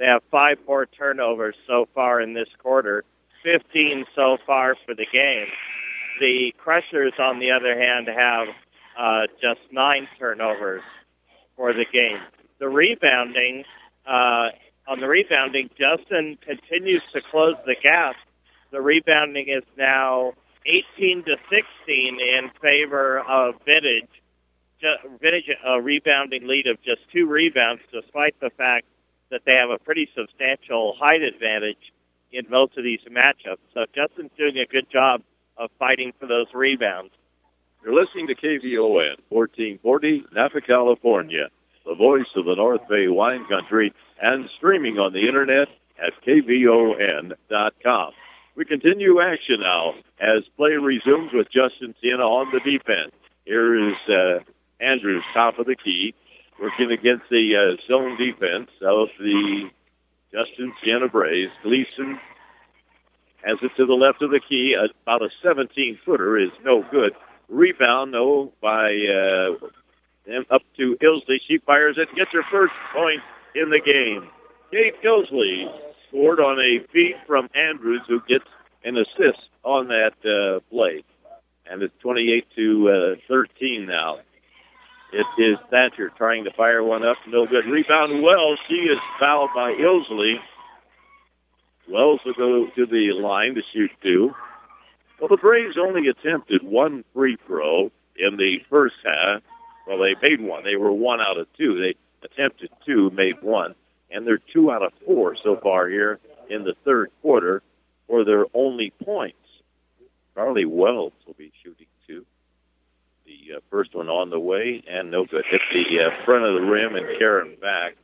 G: They have 5 more turnovers so far in this quarter, 15 so far for the game. The Crushers, on the other hand, have just 9 turnovers for the game. The rebounding, on the rebounding, Justin continues to close the gap. The rebounding is now 18-16 in favor of Vintage. Vintage, a rebounding lead of just 2 rebounds, despite the fact that they have a pretty substantial height advantage in most of these matchups. So Justin's doing a good job of fighting for those rebounds.
C: You're listening to KVON 1440, Napa, California, the voice of the North Bay wine country, and streaming on the internet at kvon.com. We continue action now as play resumes with Justin Siena on the defense. Here is Andrews, top of the key, working against the zone defense of the Justin Siena Braves. Gleason has it to the left of the key. About a 17-footer is no good. Rebound, though, by up to Ilsley. She fires it, gets her first point in the game. Kate Ilsley scored on a feed from Andrews, who gets an assist on that play. And it's 28-13 now. It is Thatcher trying to fire one up. No good. Rebound Wells. She is fouled by Ilsley. Wells will go to the line to shoot 2. Well, the Braves only attempted 1 free throw in the first half. Well, they made 1. They were 1 out of 2. They attempted 2, made 1. And they're 2 out of 4 so far here in the third quarter for their only points. Charlie Wells will be shooting 2. The first one on the way, and no good. Hit the front of the rim and Karen back.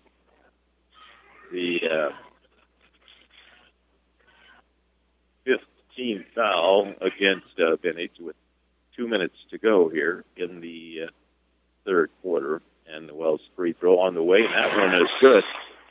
C: The 15th foul against Vintage with 2 minutes to go here in the third quarter. And the Wells free throw on the way, and that one is good.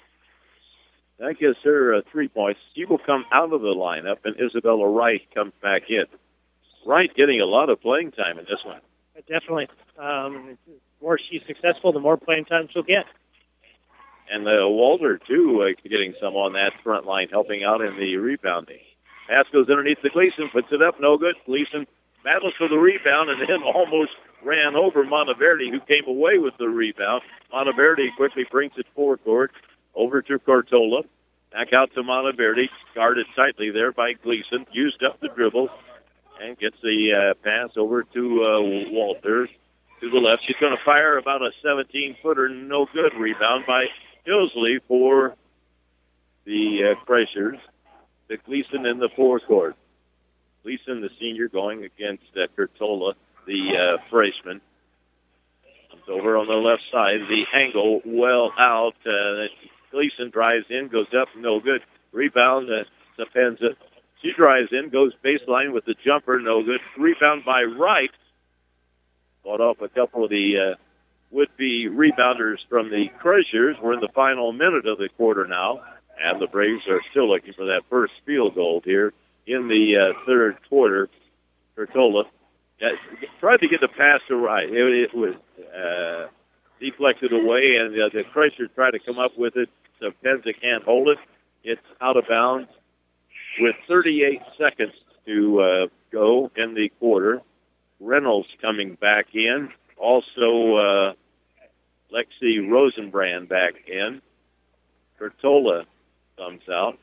C: That gives her 3 points. She will come out of the lineup, and Isabella Wright comes back in. Wright getting a lot of playing time in this one.
D: Definitely. The more she's successful, the more playing time she'll get.
C: And Walter, too, getting some on that front line, helping out in the rebounding. Pass goes underneath the Gleason, puts it up, no good. Gleason battles for the rebound and then almost ran over Monteverde, who came away with the rebound. Monteverde quickly brings it forecourt over to Cortola. Back out to Monteverde, guarded tightly there by Gleason. Used up the dribble and gets the pass over to Walters to the left. She's going to fire about a 17-footer, no good. Rebound by Ilsley for the Crushers. The Gleason in the forecourt. Gleason, the senior, going against Cortola, the freshman. Comes over on the left side. The angle well out. Gleason drives in, goes up, no good. Rebound, Sapenza. She drives in, goes baseline with the jumper, no good. Rebound by Wright. Fought off a couple of the would-be rebounders from the Crushers. We're in the final minute of the quarter now, and the Braves are still looking for that first field goal here in the third quarter. Cortola tried to get the pass to Wright. It was deflected away, and the Crushers tried to come up with it. So Penza can't hold it. It's out of bounds with 38 seconds to go in the quarter. Reynolds coming back in. Also, Lexi Rosenbrand back in. Cortola comes out.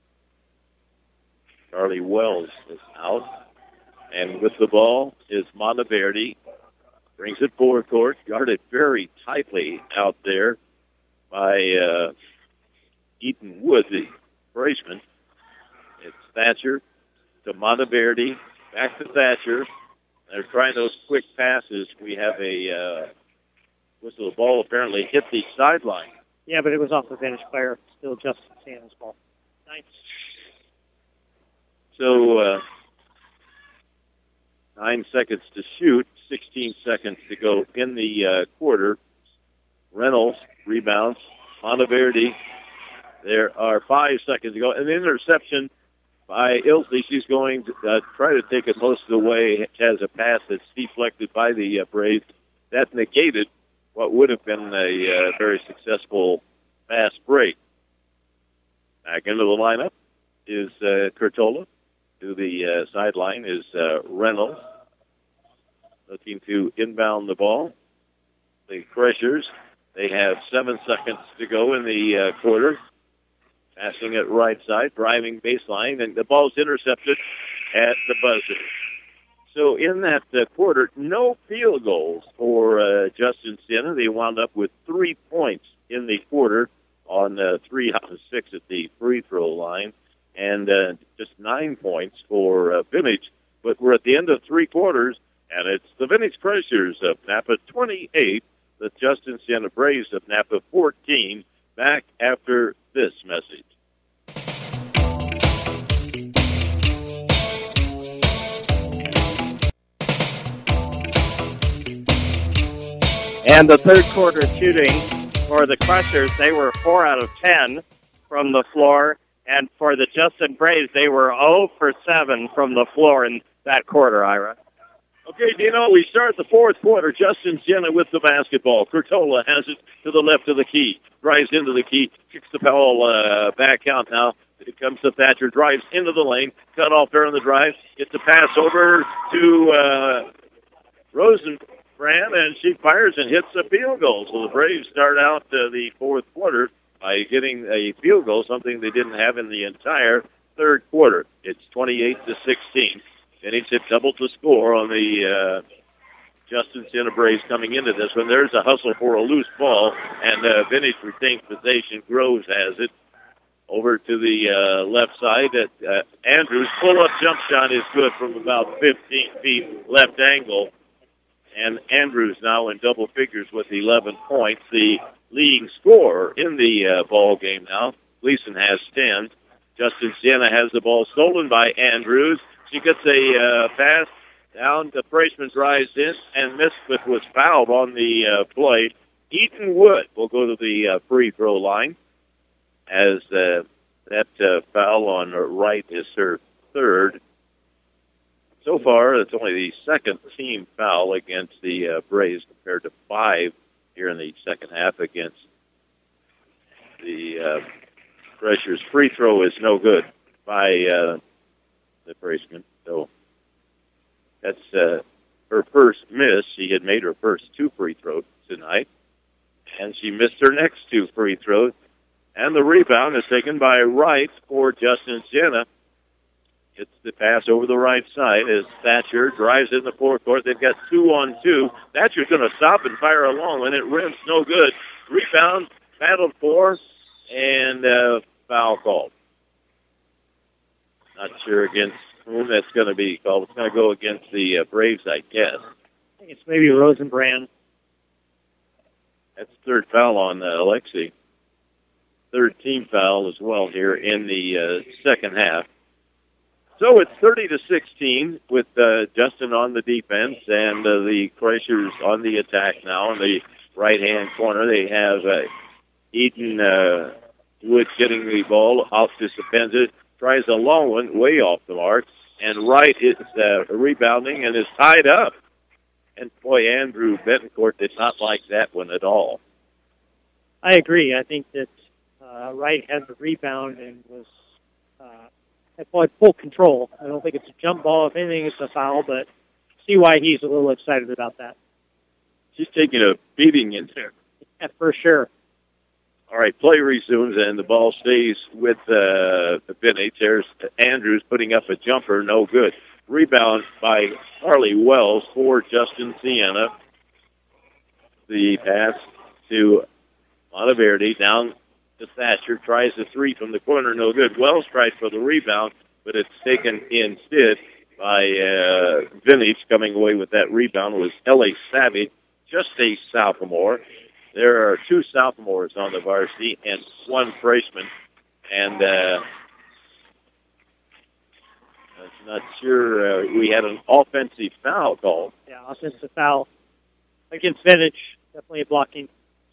C: Charlie Wells is out. And with the ball is Monteverde. Brings it forecourt. Guarded very tightly out there by Eaton Wood, the freshman. It's Thatcher to Monteverde. Back to Thatcher. They're trying those quick passes. We have a whistle. The ball apparently hit the sideline.
D: Yeah, but it was off the Vintage player. Still Justin Siena's ball. Nice.
C: So 9 seconds to shoot, 16 seconds to go in the quarter. Reynolds rebounds. Monteverde. There are 5 seconds to go. An interception by Ilsley. She's going to try to take it most of the way. It has a pass that's deflected by the Braves. That negated what would have been a very successful fast break. Back into the lineup is Curtola. To the sideline is Reynolds. Looking to inbound the ball. The Crushers, they have 7 seconds to go in the quarter. Passing it right side, driving baseline, and the ball's intercepted at the buzzer. So in that quarter, no field goals for Justin Siena. They wound up with 3 points in the quarter on 3 out of 6 at the free throw line, and just 9 points for Vintage. But we're at the end of 3 quarters, and it's the Vintage Crushers of Napa 28, the Justin Siena Braves of Napa 14. Back after this message.
G: And the third quarter shooting for the Crushers, they were 4 out of 10 from the floor. And for the Justin Braves, they were 0 for 7 from the floor in that quarter, Ira.
C: Okay, Dino, we start the fourth quarter. Justin Siena with the basketball. Curtola has it to the left of the key. Drives into the key. Kicks the ball back out now. It comes to Thatcher. Drives into the lane. Cut off there on the drive. Gets a pass over to Rosenbrand, and she fires and hits a field goal. So the Braves start out the fourth quarter by getting a field goal, something they didn't have in the entire third quarter. It's 28-16. Vintage had doubled the score on the Justin Siena Braves coming into this one. There's a hustle for a loose ball, and Vintage retains possession. Groves has it over to the left side. Andrews' pull-up jump shot is good from about 15 feet left angle. And Andrews now in double figures with 11 points. The leading scorer in the ball game now. Gleason has 10. Justin Siena has the ball stolen by Andrews. She gets a pass down. The freshman drives in and missed, but was fouled on the play. Eaton Wood will go to the free throw line as that foul on Wright is her third. So far, it's only the second team foul against the Braves compared to 5 here in the second half against the Crushers. Free throw is no good by the freshman. So that's her first miss. She had made her first 2 free throws tonight, and she missed her next 2 free throws. And the rebound is taken by Wright for Justin Siena. It's the pass over the right side as Thatcher drives in the forecourt. They've got 2-on-2. Thatcher's going to stop and fire a long one. It rims no good. Rebound, battled for, and foul called. Not sure against whom that's going to be called. It's going to go against the Braves, I guess.
D: I think it's maybe Rosenbrand.
C: That's the third foul on Alexi. Third team foul as well here in the second half. So it's 30-16 with Justin on the defense and the Crushers on the attack now in the right-hand corner. They have Eaton Wood getting the ball off to Sapenza. Tries a long one, way off the mark. And Wright is rebounding and is tied up. And, boy, Andrew Betancourt did not like that one at all.
D: I agree. I think that Wright had the rebound and was had full control. I don't think it's a jump ball. If anything, it's a foul, but see why he's a little excited about that.
C: She's taking a beating in there.
D: Yeah, for sure.
C: All right, play resumes, and the ball stays with the Vintage. There's Andrews putting up a jumper, no good. Rebound by Harley Wells for Justin Siena. The pass to Monteverde down to Thatcher. Tries the 3 from the corner, no good. Wells tries for the rebound, but it's taken instead by Vintage. Coming away with that rebound was Ellie Savage, just a sophomore. There are 2 sophomores on the varsity and 1 freshman. And I'm not sure. We had an offensive foul called.
D: Yeah, offensive foul against Vintage. Definitely a blocking.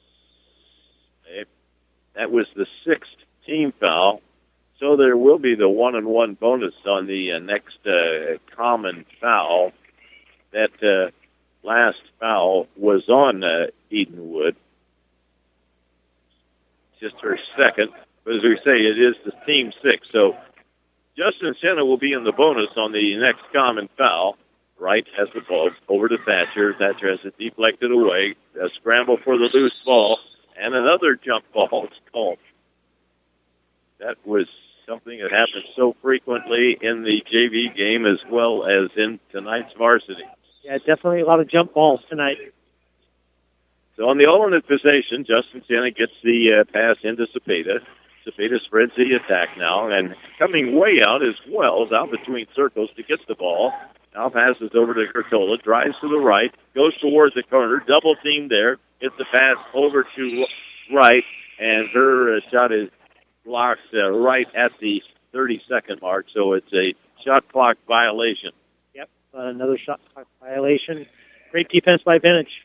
C: That was the 6th team foul. So there will be the 1-on-1 bonus on the next common foul. That last foul was on Eaton Wood. Just her second. But as we say, it is the team 6. So Justin Sienna will be in the bonus on the next common foul. Wright has the ball over to Thatcher. Thatcher has it deflected away. A scramble for the loose ball. And another jump ball is called. That was something that happens so frequently in the JV game as well as in tonight's varsity.
D: Yeah, definitely a lot of jump balls tonight.
C: So on the alternate possession, Justin Sienna gets the pass into Cepeda. Cepeda spreads the attack now, and coming way out as well, is out between circles to get the ball. Now passes over to Curtola, drives to the right, goes towards the corner, double team there, gets the pass over to right, and her shot is blocked right at the 30-second mark, so it's a shot clock violation.
D: Yep, another shot clock violation. Great defense by Vintage.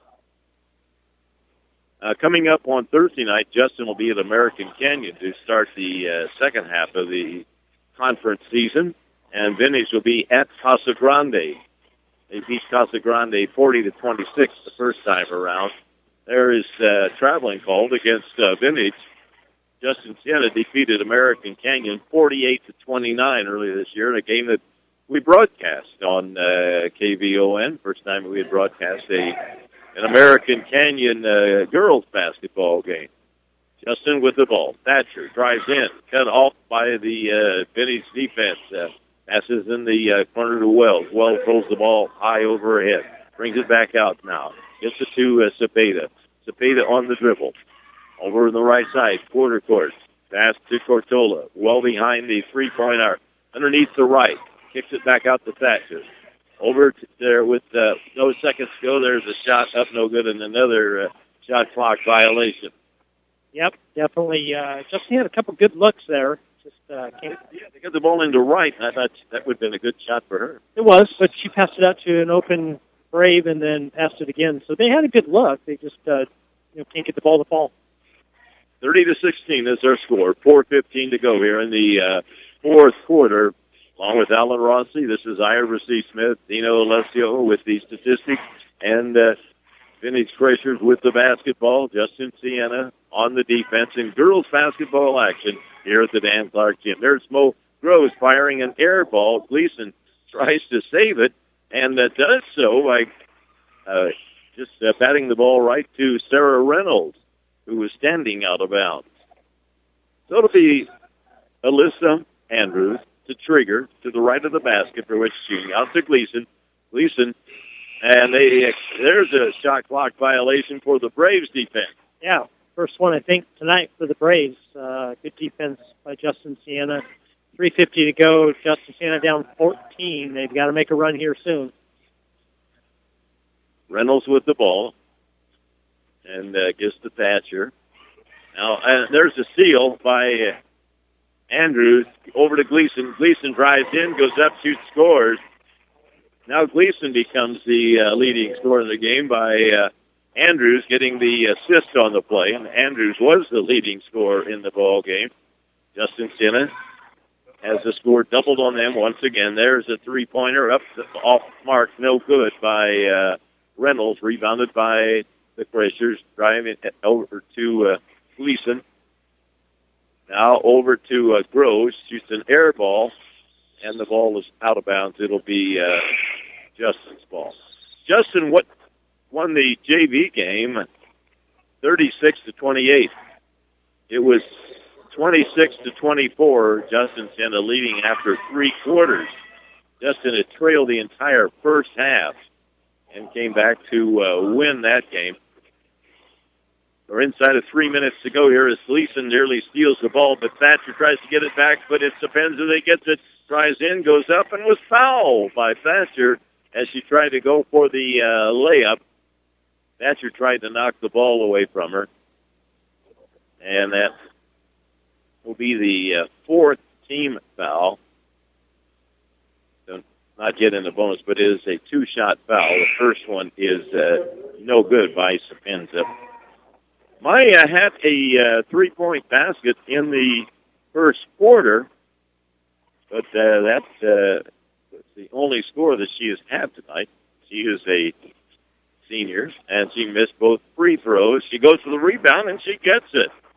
C: Coming up on Thursday night, Justin will be at American Canyon to start the second half of the conference season, and Vintage will be at Casa Grande. They beat Casa Grande 40-26 the first time around. There is traveling called against Vintage. Justin Sienna defeated American Canyon 48-29 earlier this year in a game that we broadcast on KVON. First time we had broadcast an American Canyon girls basketball game. Justin with the ball. Thatcher drives in. Cut off by the Vintage defense. Passes in the corner to Wells. Wells throws the ball high overhead. Brings it back out now. Gets it to Cepeda. Cepeda on the dribble. Over on the right side, quarter court. Pass to Cortola. Well behind the three-point arc. Underneath the right. Kicks it back out to Thatcher. Over to there with no seconds to go. There's a shot up, no good, and another shot clock violation.
D: Yep, definitely. Justin had a couple good looks there. Just can't.
C: Yeah, they got the ball into right. I thought that would have been a good shot for her.
D: It was, but she passed it out to an open Brave and then passed it again. So they had a good look. They just can't get the ball to fall.
C: 30-16 is their score. 4:15 to go here in the fourth quarter. Along with Alan Rossi, this is Ira C. Smith, Dino Alessio with the statistics, and Vintage Crashers with the basketball. Justin Sienna on the defense in girls basketball action here at the Dan Clark Gym. There's Mo Groves firing an air ball. Gleason tries to save it, and does so by just batting the ball right to Sarah Reynolds, who was standing out of bounds. So it'll be Alyssa Andrews to trigger to the right of the basket for which shooting out to Gleason. Gleason, and there's a shot clock violation for the Braves defense.
D: Yeah, first one I think tonight for the Braves. Good defense by Justin Sienna. 3:50 to go. Justin Sienna down 14. They've got to make a run here soon.
C: Reynolds with the ball and gives to Thatcher. Now there's a steal by Andrews over to Gleason. Gleason drives in, goes up, shoots, scores. Now Gleason becomes the leading scorer in the game by Andrews getting the assist on the play. And Andrews was the leading scorer in the ball game. Justin Sienna has the score doubled on them once again. There's a three-pointer up off mark, no good by Reynolds, rebounded by the Crashers, driving it over to Gleason. Now over to Groves, shoots an air ball, and the ball is out of bounds. It'll be Justin's ball. Justin won the JV game 36-28. It was 26-24. Justin Sienna leading after three quarters. Justin had trailed the entire first half and came back to win that game. We're inside of 3 minutes to go here as Gleason nearly steals the ball, but Thatcher tries to get it back, but it's Sapenza that gets it, tries in, goes up, and was fouled by Thatcher as she tried to go for the layup. Thatcher tried to knock the ball away from her, and that will be the fourth team foul. So not yet in the bonus, but it is a two-shot foul. The first one is no good by Sapenza. Maya had a three-point basket in the first quarter, but that's the only score that she has had tonight. She is a senior, and she missed both free throws. She goes for the rebound, and she gets it.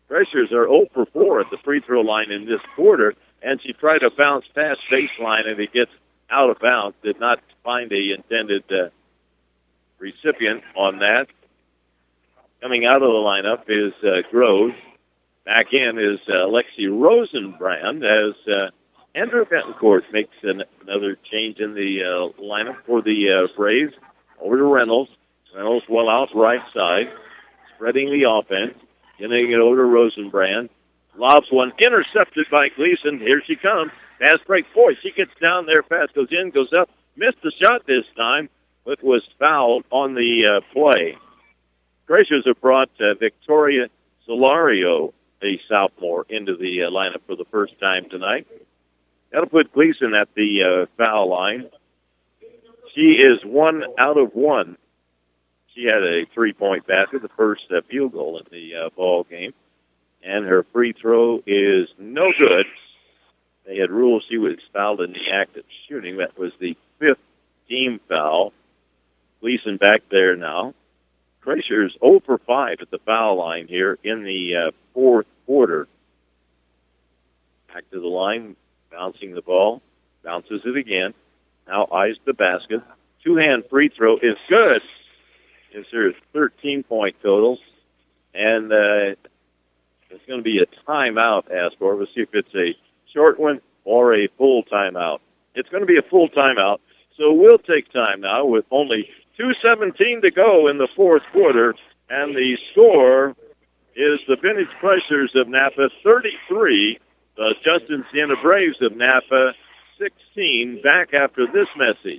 C: Pressures are 0 for 4 at the free throw line in this quarter, and she tried to bounce past baseline, and it gets out of bounds. Did not find a intended recipient on that. Coming out of the lineup is Groves. Back in is Lexi Rosenbrand as Andrew Betancourt makes another change in the lineup for the Braves. Over to Reynolds. Reynolds well out right side, spreading the offense, getting it over to Rosenbrand. Lobs one, intercepted by Gleason. Here she comes. Fast break. Boy, she gets down there fast, goes in, goes up. Missed the shot this time, but was fouled on the play. Gracers have brought Victoria Solario, a sophomore, into the lineup for the first time tonight. That'll put Gleason at the foul line. She is 1 out of 1. She had a 3-point basket, the first field goal in the ball game. And her free throw is no good. They had ruled she was fouled in the act of shooting. That was the 5th team foul. Gleason back there now. Gracers 0 for 5 at the foul line here in the fourth quarter. Back to the line, bouncing the ball. Bounces it again. Now eyes the basket. Two-hand free throw is good. It's her 13-point total. And it's going to be a timeout asked for. We'll see if it's a short one or a full timeout. It's going to be a full timeout. So we'll take time now with only 2:17 to go in the fourth quarter. And the score is the Vintage Crushers of Napa 33, the Justin Siena Braves of Napa 16. Back after this message.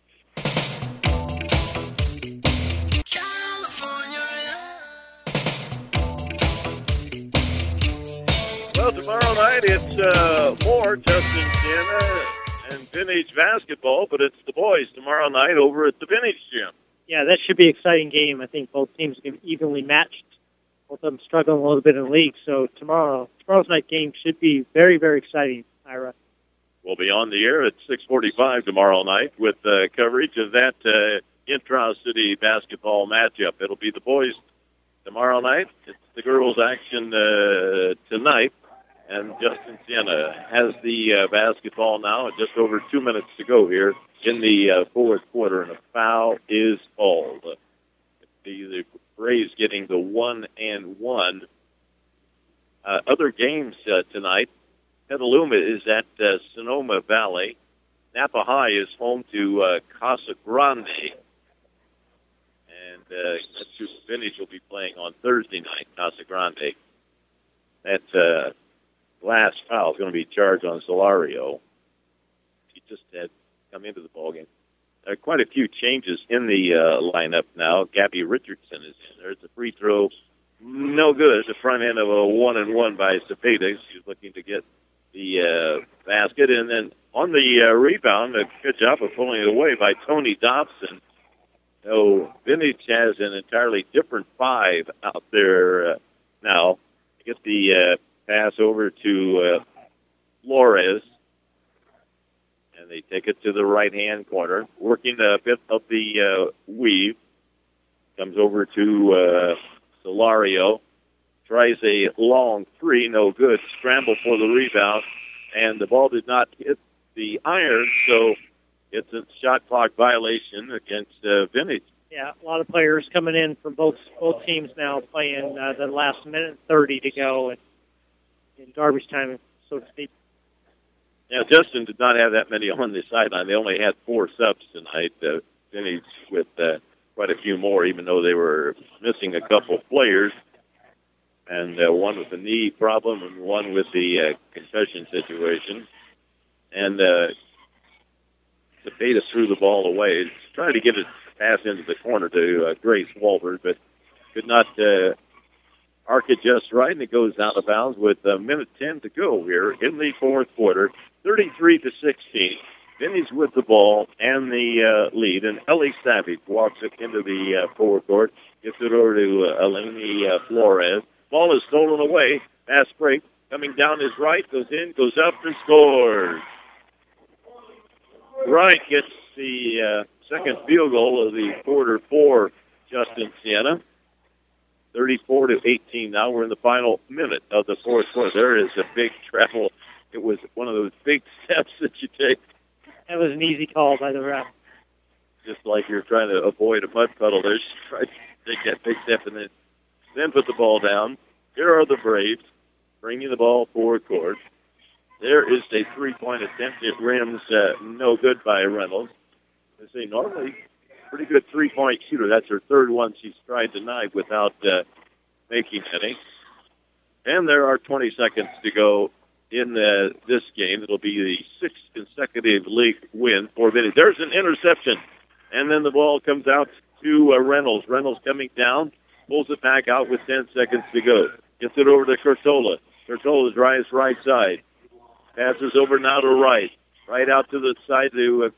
C: Well, tomorrow night it's more Justin Siena and Vintage basketball, but it's the boys tomorrow night over at the Vintage Gym.
D: Yeah, that should be an exciting game. I think both teams are evenly matched. Both of them struggling a little bit in the league. So tomorrow's night game should be very, very exciting, Ira.
C: We'll be on the air at 6:45 tomorrow night with coverage of that intra-city basketball matchup. It'll be the boys tomorrow night. It's the girls' action tonight. And Justin Siena has the basketball now. Just over 2 minutes to go here in the fourth quarter, and a foul is called. The Braves getting the 1-and-1. Other games tonight. Petaluma is at Sonoma Valley. Napa High is home to Casa Grande. And that's who Vintage will be playing on Thursday night, Casa Grande. That last foul is going to be charged on Solario. He just had come into the ballgame. There are quite a few changes in the lineup now. Gabby Richardson is in there. It's a free throw. No good. The front end of a 1-and-1 by Cepeda. She's looking to get the basket. And then on the rebound, a good job of pulling it away by Tony Dobson. So Vintage has an entirely different 5 out there now. Get the pass over to Flores. And they take it to the right-hand corner. Working a bit of the weave. Comes over to Solario. Tries a long 3, no good. Scramble for the rebound. And the ball did not hit the iron, so it's a shot clock violation against Vintage.
D: Yeah, a lot of players coming in from both teams now playing the last minute 30 to go in garbage time, so to speak.
C: Yeah, Justin did not have that many on the sideline. They only had 4 subs tonight. Vintage with quite a few more, even though they were missing a couple players. And one with the knee problem and one with the concussion situation. And Cepeda threw the ball away. Trying to get it pass into the corner to Grace Walford, but could not arc it just right, and it goes out of bounds with a minute 10 to go here in the fourth quarter, 33-16. Vintage with the ball and the lead, and Ellie Savage walks it into the forecourt, gets it over to Eleni Flores. Ball is stolen away. Fast break. Coming down his right. Goes in, goes up, and scores. Wright gets the second field goal of the quarter for Justin Siena. 34-18. Now we're in the final minute of the fourth quarter. There is a big travel. It was one of those big steps that you take.
D: That was an easy call by the ref.
C: Just like you're trying to avoid a mud puddle. There's try to take that big step and then put the ball down. Here are the Braves bringing the ball forward court. There is a three-point attempt. It rims no good by Reynolds. They say normally pretty good three-point shooter. That's her third one she's tried tonight without making any. And there are 20 seconds to go in this game. It'll be the sixth consecutive league win for Vintage. There's an interception. And then the ball comes out to Reynolds. Reynolds coming down, pulls it back out with 10 seconds to go. Gets it over to Curtola. Curtola's right side. Passes over now to right. Right out to the side to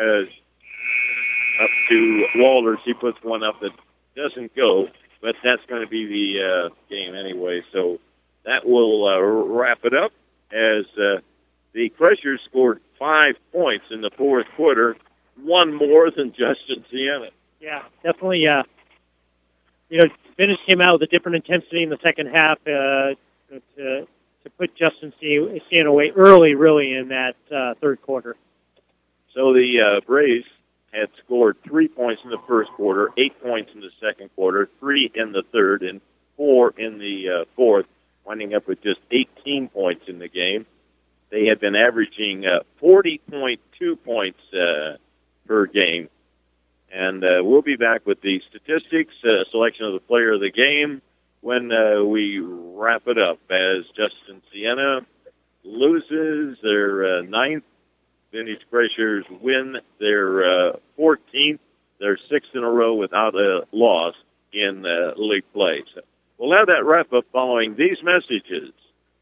C: up to Walters. He puts one up that doesn't go, but that's going to be the game anyway. So that will wrap it up as the Crushers scored 5 points in the fourth quarter, one more than Justin Siena.
D: Yeah, definitely. Vintage came out with a different intensity in the second half to put Justin Siena away early, really, in that third quarter.
C: So the Braves had scored 3 points in the first quarter, 8 points in the second quarter, 3 in the third, and 4 in the fourth, winding up with just 18 points in the game. They had been averaging 40.2 points per game. And we'll be back with the statistics, selection of the player of the game, when we wrap it up, as Justin Siena loses their ninth. Vintage Crushers win their 14th, their sixth in a row without a loss in league play. So we'll have that wrap up following these messages.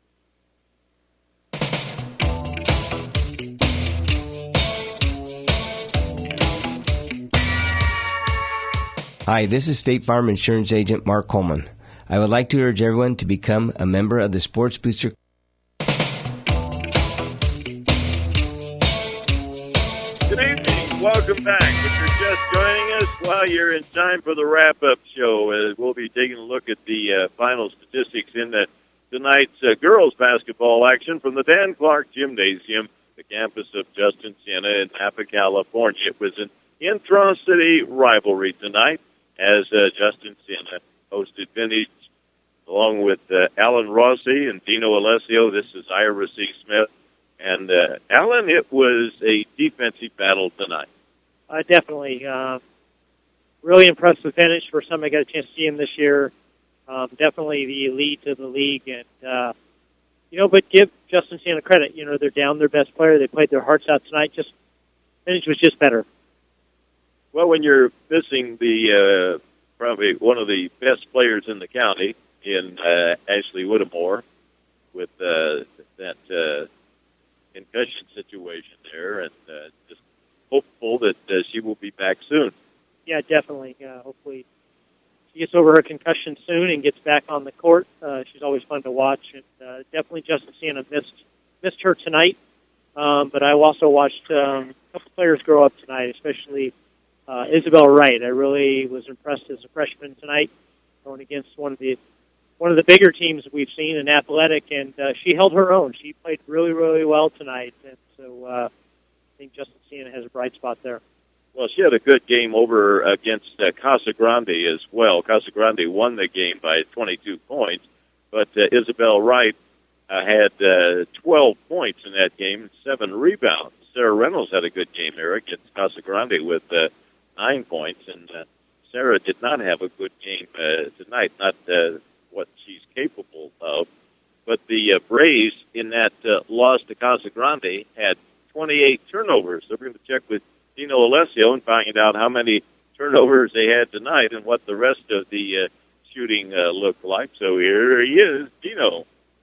I: Hi, this is State Farm Insurance Agent Mark Coleman. I would like to urge everyone to become a member of the Sports Booster.
C: Good evening. Welcome back. If you're just joining us, well, you're in time for the wrap-up show. We'll be taking a look at the final statistics in tonight's girls basketball action from the Dan Clark Gymnasium, the campus of Justin Siena in Napa, California. It was an intra-city rivalry tonight as Justin Siena hosted Vintage along with Alan Rossi and Dino Alessio. This is Ira C. Smith. And, Alan, it was a defensive battle tonight.
D: Definitely. Really impressed with Vintage. First time I got a chance to see him this year. Definitely the lead to the league. And, but give Justin Siena credit. They're down their best player. They played their hearts out tonight. Vintage was just better.
C: Well, when you're missing the probably one of the best players in the county in Ashley Whittemore with that concussion situation there, and just hopeful that she will be back soon.
D: Yeah, definitely. Hopefully she gets over her concussion soon and gets back on the court. She's always fun to watch, and definitely Justin Siena missed her tonight. But I also watched a couple players grow up tonight, especially Isabel Wright. I really was impressed as a freshman tonight, going against one of the bigger teams we've seen in Athletic, and she held her own. She played really, really well tonight, and so I think Justin Siena has a bright spot there.
C: Well, she had a good game over against Casa Grande as well. Casa Grande won the game by 22 points, but Isabel Wright had 12 points in that game and 7 rebounds. Sarah Reynolds had a good game there against Casa Grande with 9 points, and Sarah did not have a good game tonight, not what she's capable of. But the Braves in that loss to Casa Grande had 28 turnovers. So we're going to check with Dino Alessio and find out how many turnovers they had tonight and what the rest of the shooting looked like. So here he is, Dino.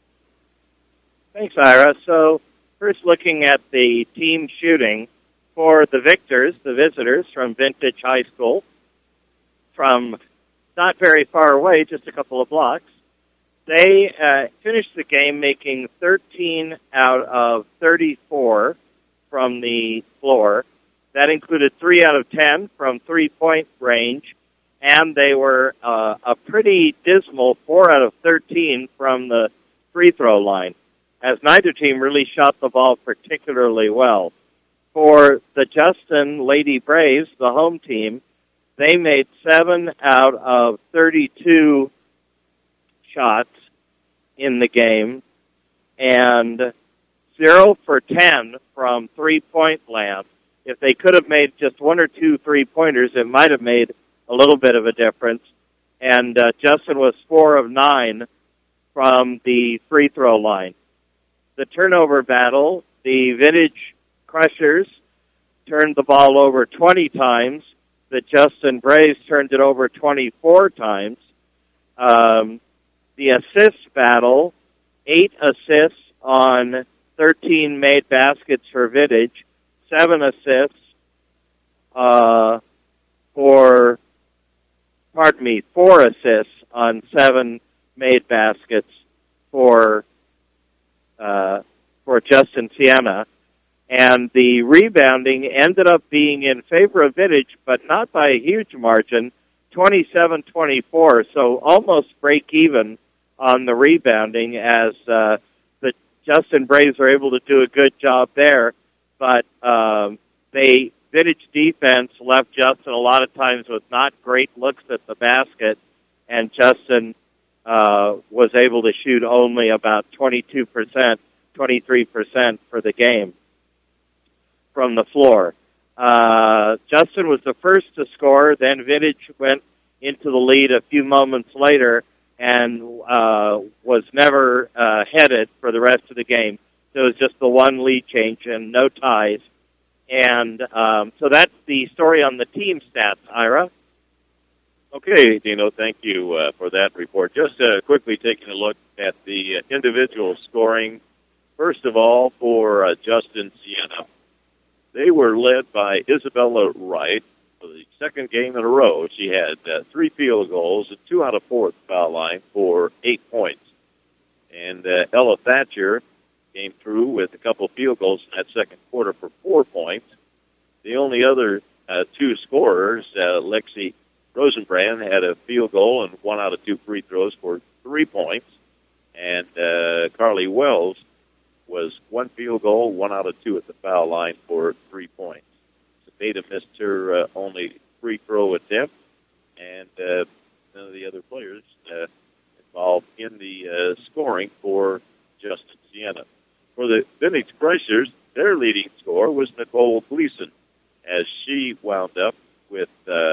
G: Thanks, Ira. So first looking at the team shooting for the victors, the visitors from Vintage High School, from not very far away, just a couple of blocks. They finished the game making 13 out of 34 from the floor. That included 3 out of 10 from three-point range and they were a pretty dismal 4 out of 13 from the free throw line, as neither team really shot the ball particularly well. For the Justin Lady Braves, the home team, they made 7 out of 32 shots in the game, and 0 for 10 from three-point land. If they could have made just 1 or 2 3-pointers, it might have made a little bit of a difference. And Justin was 4 of 9 from the free throw line. The turnover battle, the Vintage Crushers turned the ball over 20 times. The Justin Braves turned it over 24 times. The assist battle, 8 assists on 13 made baskets for Vintage, 7 assists 4 assists on 7 made baskets for Justin Siena. And the rebounding ended up being in favor of Vintage, but not by a huge margin, 27-24, so almost break even on the rebounding, as the Justin Braves were able to do a good job there. But Vintage defense left Justin a lot of times with not great looks at the basket, and Justin was able to shoot only about 22%, 23% for the game from the floor. Justin was the first to score, then Vintage went into the lead a few moments later and was never headed for the rest of the game. So it was just the one lead change and no ties. And so that's the story on the team stats, Ira.
C: Okay, Dino, thank you for that report. Just quickly taking a look at the individual scoring. First of all, for Justin Siena, they were led by Isabella Wright for the second game in a row. She had 3 field goals and 2 out of 4 at the foul line for 8 points. And Ella Thatcher came through with a couple field goals in that second quarter for 4 points. The only other 2 scorers, Lexi Rosenbrand had a field goal and 1 out of 2 free throws for 3 points. And Carly Wells was 1 field goal, 1 out of 2 at the foul line for 3 points. Cepeda missed her only free throw attempt, and none of the other players involved in the scoring for Justin Siena. For the Vintage Crushers, their leading scorer was Nicole Gleason, as she wound up with,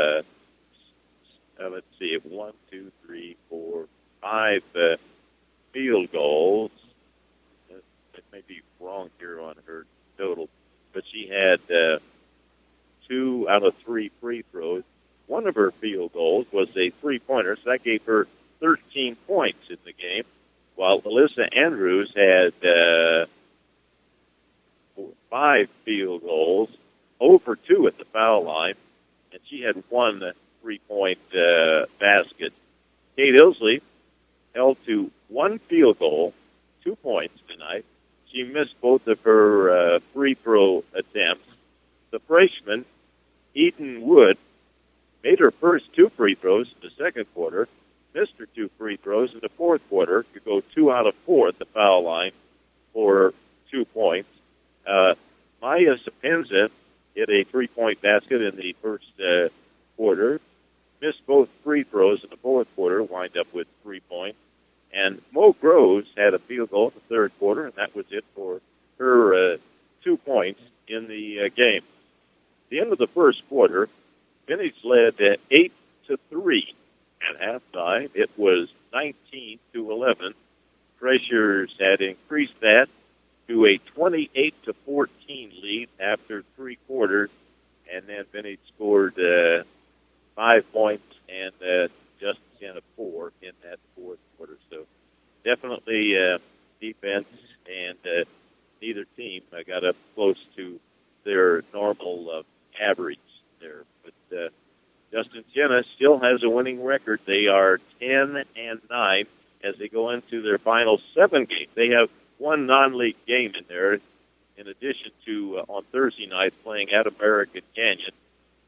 C: 5 field goals. It may be wrong here on her total, but she had 2 out of 3 free throws. One of her field goals was a 3-pointer, so that gave her 13 points in the game, while Alyssa Andrews had 5 field goals, 0 for 2 at the foul line, and she had 1 3-point basket. Kate Ilsley held to 1 field goal, 2 points tonight. She missed both of her free throw attempts. The freshman, Eden Wood, made her first 2 free throws in the second quarter, missed her 2 free throws in the fourth quarter to go 2 out of 4 at the foul line for 2 points. Maya Sapenza hit a 3-point basket in the first quarter, missed both free throws in the fourth quarter, wind up with 3 points. And Mo Groves had a field goal in the third quarter, and that was it for her 2 points in the game. At the end of the first quarter, Vintage led 8-3 at halftime. It was 19-11. Crushers had increased that to a 28-14 lead after 3 quarters, and then Vintage scored 5 points and Justin Siena 4 in that fourth quarter. So definitely defense, and neither team got up close to their normal average there. But Justin Siena still has a winning record. They are 10-9 as they go into their final 7 games. They have 1 non-league game in there, in addition to on Thursday night playing at American Canyon.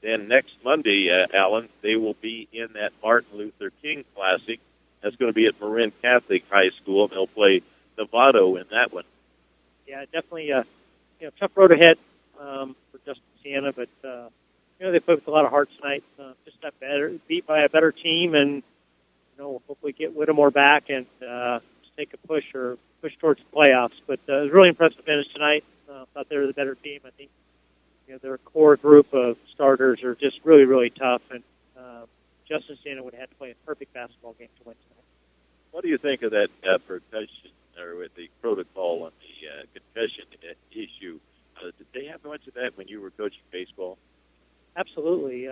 C: Then next Monday, Alan, they will be in that Martin Luther King Classic. That's going to be at Marin Catholic High School. They'll play Novato in that one.
D: Yeah, definitely tough road ahead for Justin Siena, but they played with a lot of heart tonight. Just got beat by a better team, and hopefully get Whittemore back and just take a push towards the playoffs. But it was really impressive finish tonight. Thought they were the better team. I think their core group of starters are just really, really tough, and Justin Siena would have had to play a perfect basketball game to win tonight.
C: What do you think of that percussion, or with the protocol on the concussion issue? Did they have much of that when you were coaching baseball?
D: Absolutely.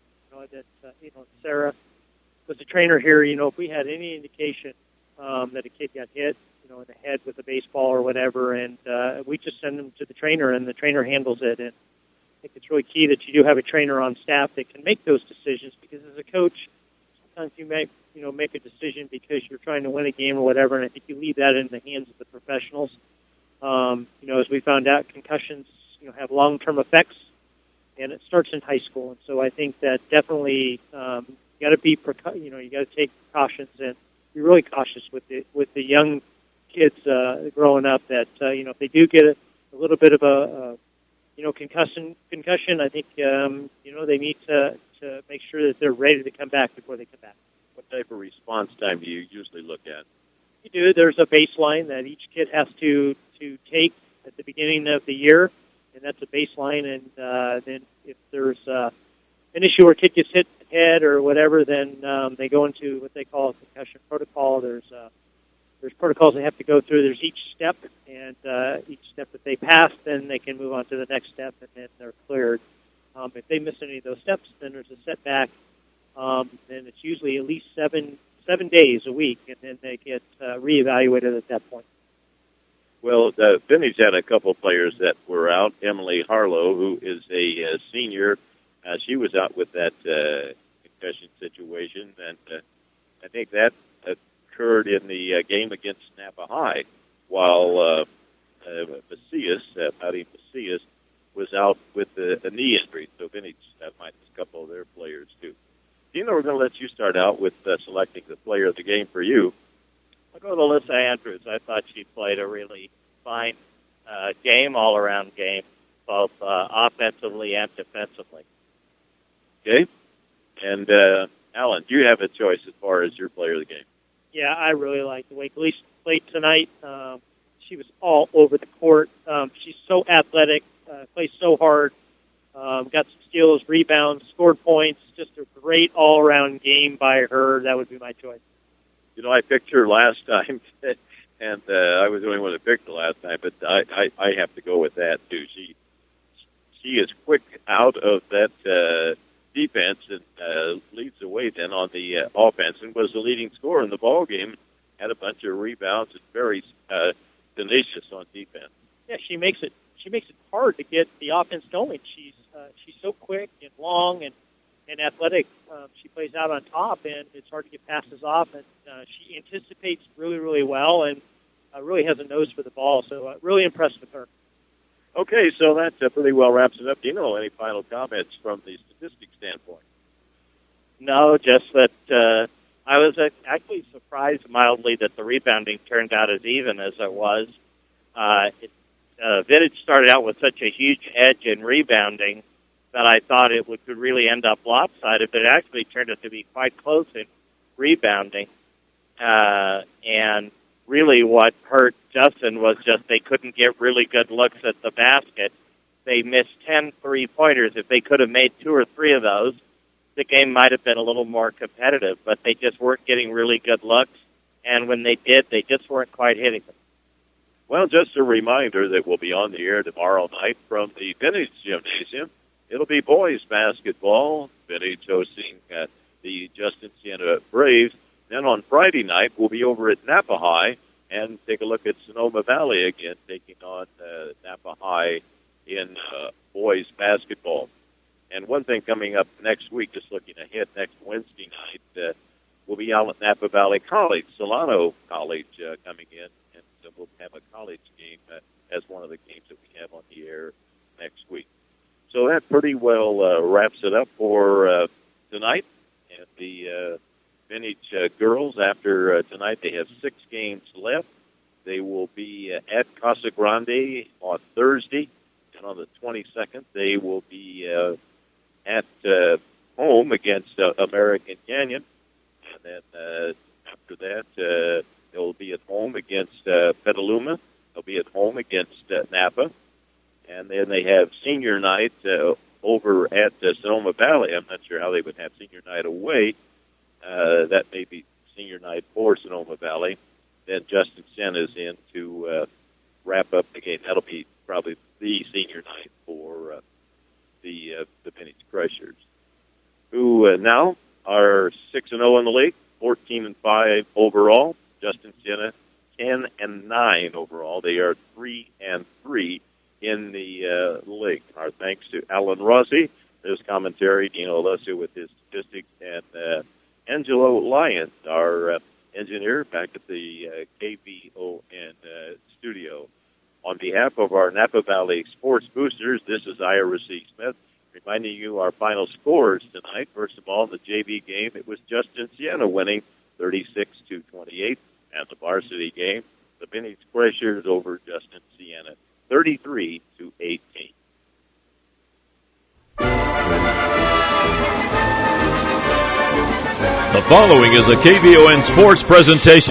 D: Sarah was the trainer here. If we had any indication that a kid got hit, in the head with a baseball or whatever, and we just send them to the trainer, and the trainer handles it. And I think it's really key that you do have a trainer on staff that can make those decisions, because as a coach, sometimes you make a decision because you're trying to win a game or whatever, and I think you leave that in the hands of the professionals. As we found out, concussions, have long-term effects, and it starts in high school. And so I think that definitely you got to be, you got to take precautions and be really cautious with the young kids growing up. That if they do get a little bit of a concussion, I think they need to make sure that they're ready to come back before they come back.
C: What type of response time do you usually look at?
D: You do. There's a baseline that each kid has to take at the beginning of the year, and that's a baseline. And then if there's an issue where a kid gets hit in the head or whatever, then they go into what they call a concussion protocol. There's protocols they have to go through. There's each step, and each step that they pass, then they can move on to the next step, and then they're cleared. If they miss any of those steps, then there's a setback. Then it's usually at least seven days a week, and then they get reevaluated at that point.
C: Well, Vintage had a couple of players that were out. Emily Harlow, who is a senior, she was out with that concussion situation, and I think that occurred in the game against Napa High, while Macias, Patty Macias, was out with a knee injury. So Vintage might miss a couple of their players, too. Dino, we're going to let you start out with selecting the player of the game for you.
G: I'll go to Alyssa Andrews. I thought she played a really fine game, all-around game, both offensively and defensively.
C: Okay. And, Alan, do you have a choice as far as your player of the game?
D: Yeah, I really like the way Khaleesi played tonight. She was all over the court. She's so athletic, plays so hard, got some steals, rebounds, scored points, just a great all-around game by her. That would be my choice.
C: I picked her last time, and I was the only one that picked her last time, but I have to go with that, too. She is quick out of that defense and leads the way then on the offense, and was the leading scorer in the ball game, had a bunch of rebounds, and very tenacious on defense.
D: Yeah, she makes it hard to get the offense going. She's so quick and long and athletic. She plays out on top, and it's hard to get passes off. And she anticipates really, really well, and really has a nose for the ball. So really impressed with her.
C: Okay, so that pretty well wraps it up. Do you know any final comments from the statistics standpoint?
G: No, just that I was actually surprised mildly that the rebounding turned out as even as it was. Vintage started out with such a huge edge in rebounding that I thought it could really end up lopsided, but it actually turned out to be quite close in rebounding. And really what hurt Justin was just they couldn't get really good looks at the basket. They missed 10 3-pointers. If they could have made 2 or 3 of those, the game might have been a little more competitive, but they just weren't getting really good looks. And when they did, they just weren't quite hitting them.
C: Well, just a reminder that we'll be on the air tomorrow night from the Vintage Gymnasium. It'll be boys basketball, Vintage hosting the Justin Siena Braves. Then on Friday night, we'll be over at Napa High and take a look at Sonoma Valley again, taking on Napa High in boys basketball. And one thing coming up next week, just looking ahead, next Wednesday night, we'll be out at Napa Valley College, Solano College coming in, and we'll have a college game as one of the games that we have on the air next week. So that pretty well wraps it up for tonight. And the Vintage girls, after tonight, they have 6 games left. They will be at Casa Grande on Thursday. And on the 22nd, they will be at home against American Canyon. And then after that, they'll be at home against Petaluma. They'll be at home against Napa. And then they have senior night over at Sonoma Valley. I'm not sure how they would have senior night away. That may be senior night for Sonoma Valley. Then Justin Sen is in to wrap up the game. That'll be probably the senior night for the Vintage Crushers, who now are 6-0 in the league, 14-5 overall. Justin Siena 10-9 overall. They are 3-3 in the league. Our thanks to Alan Rossi, his commentary, Dino Alessio with his statistics, and Angelo Lyons, our engineer back at the KVON studio. On behalf of our Napa Valley Sports Boosters, this is Ira C. Smith, reminding you our final scores tonight. First of all, in the JV game, it was Justin Siena winning 36-28. And the varsity game, the Vintage Crushers over Justin Siena, 33-18.
B: The following is a KVON sports presentation.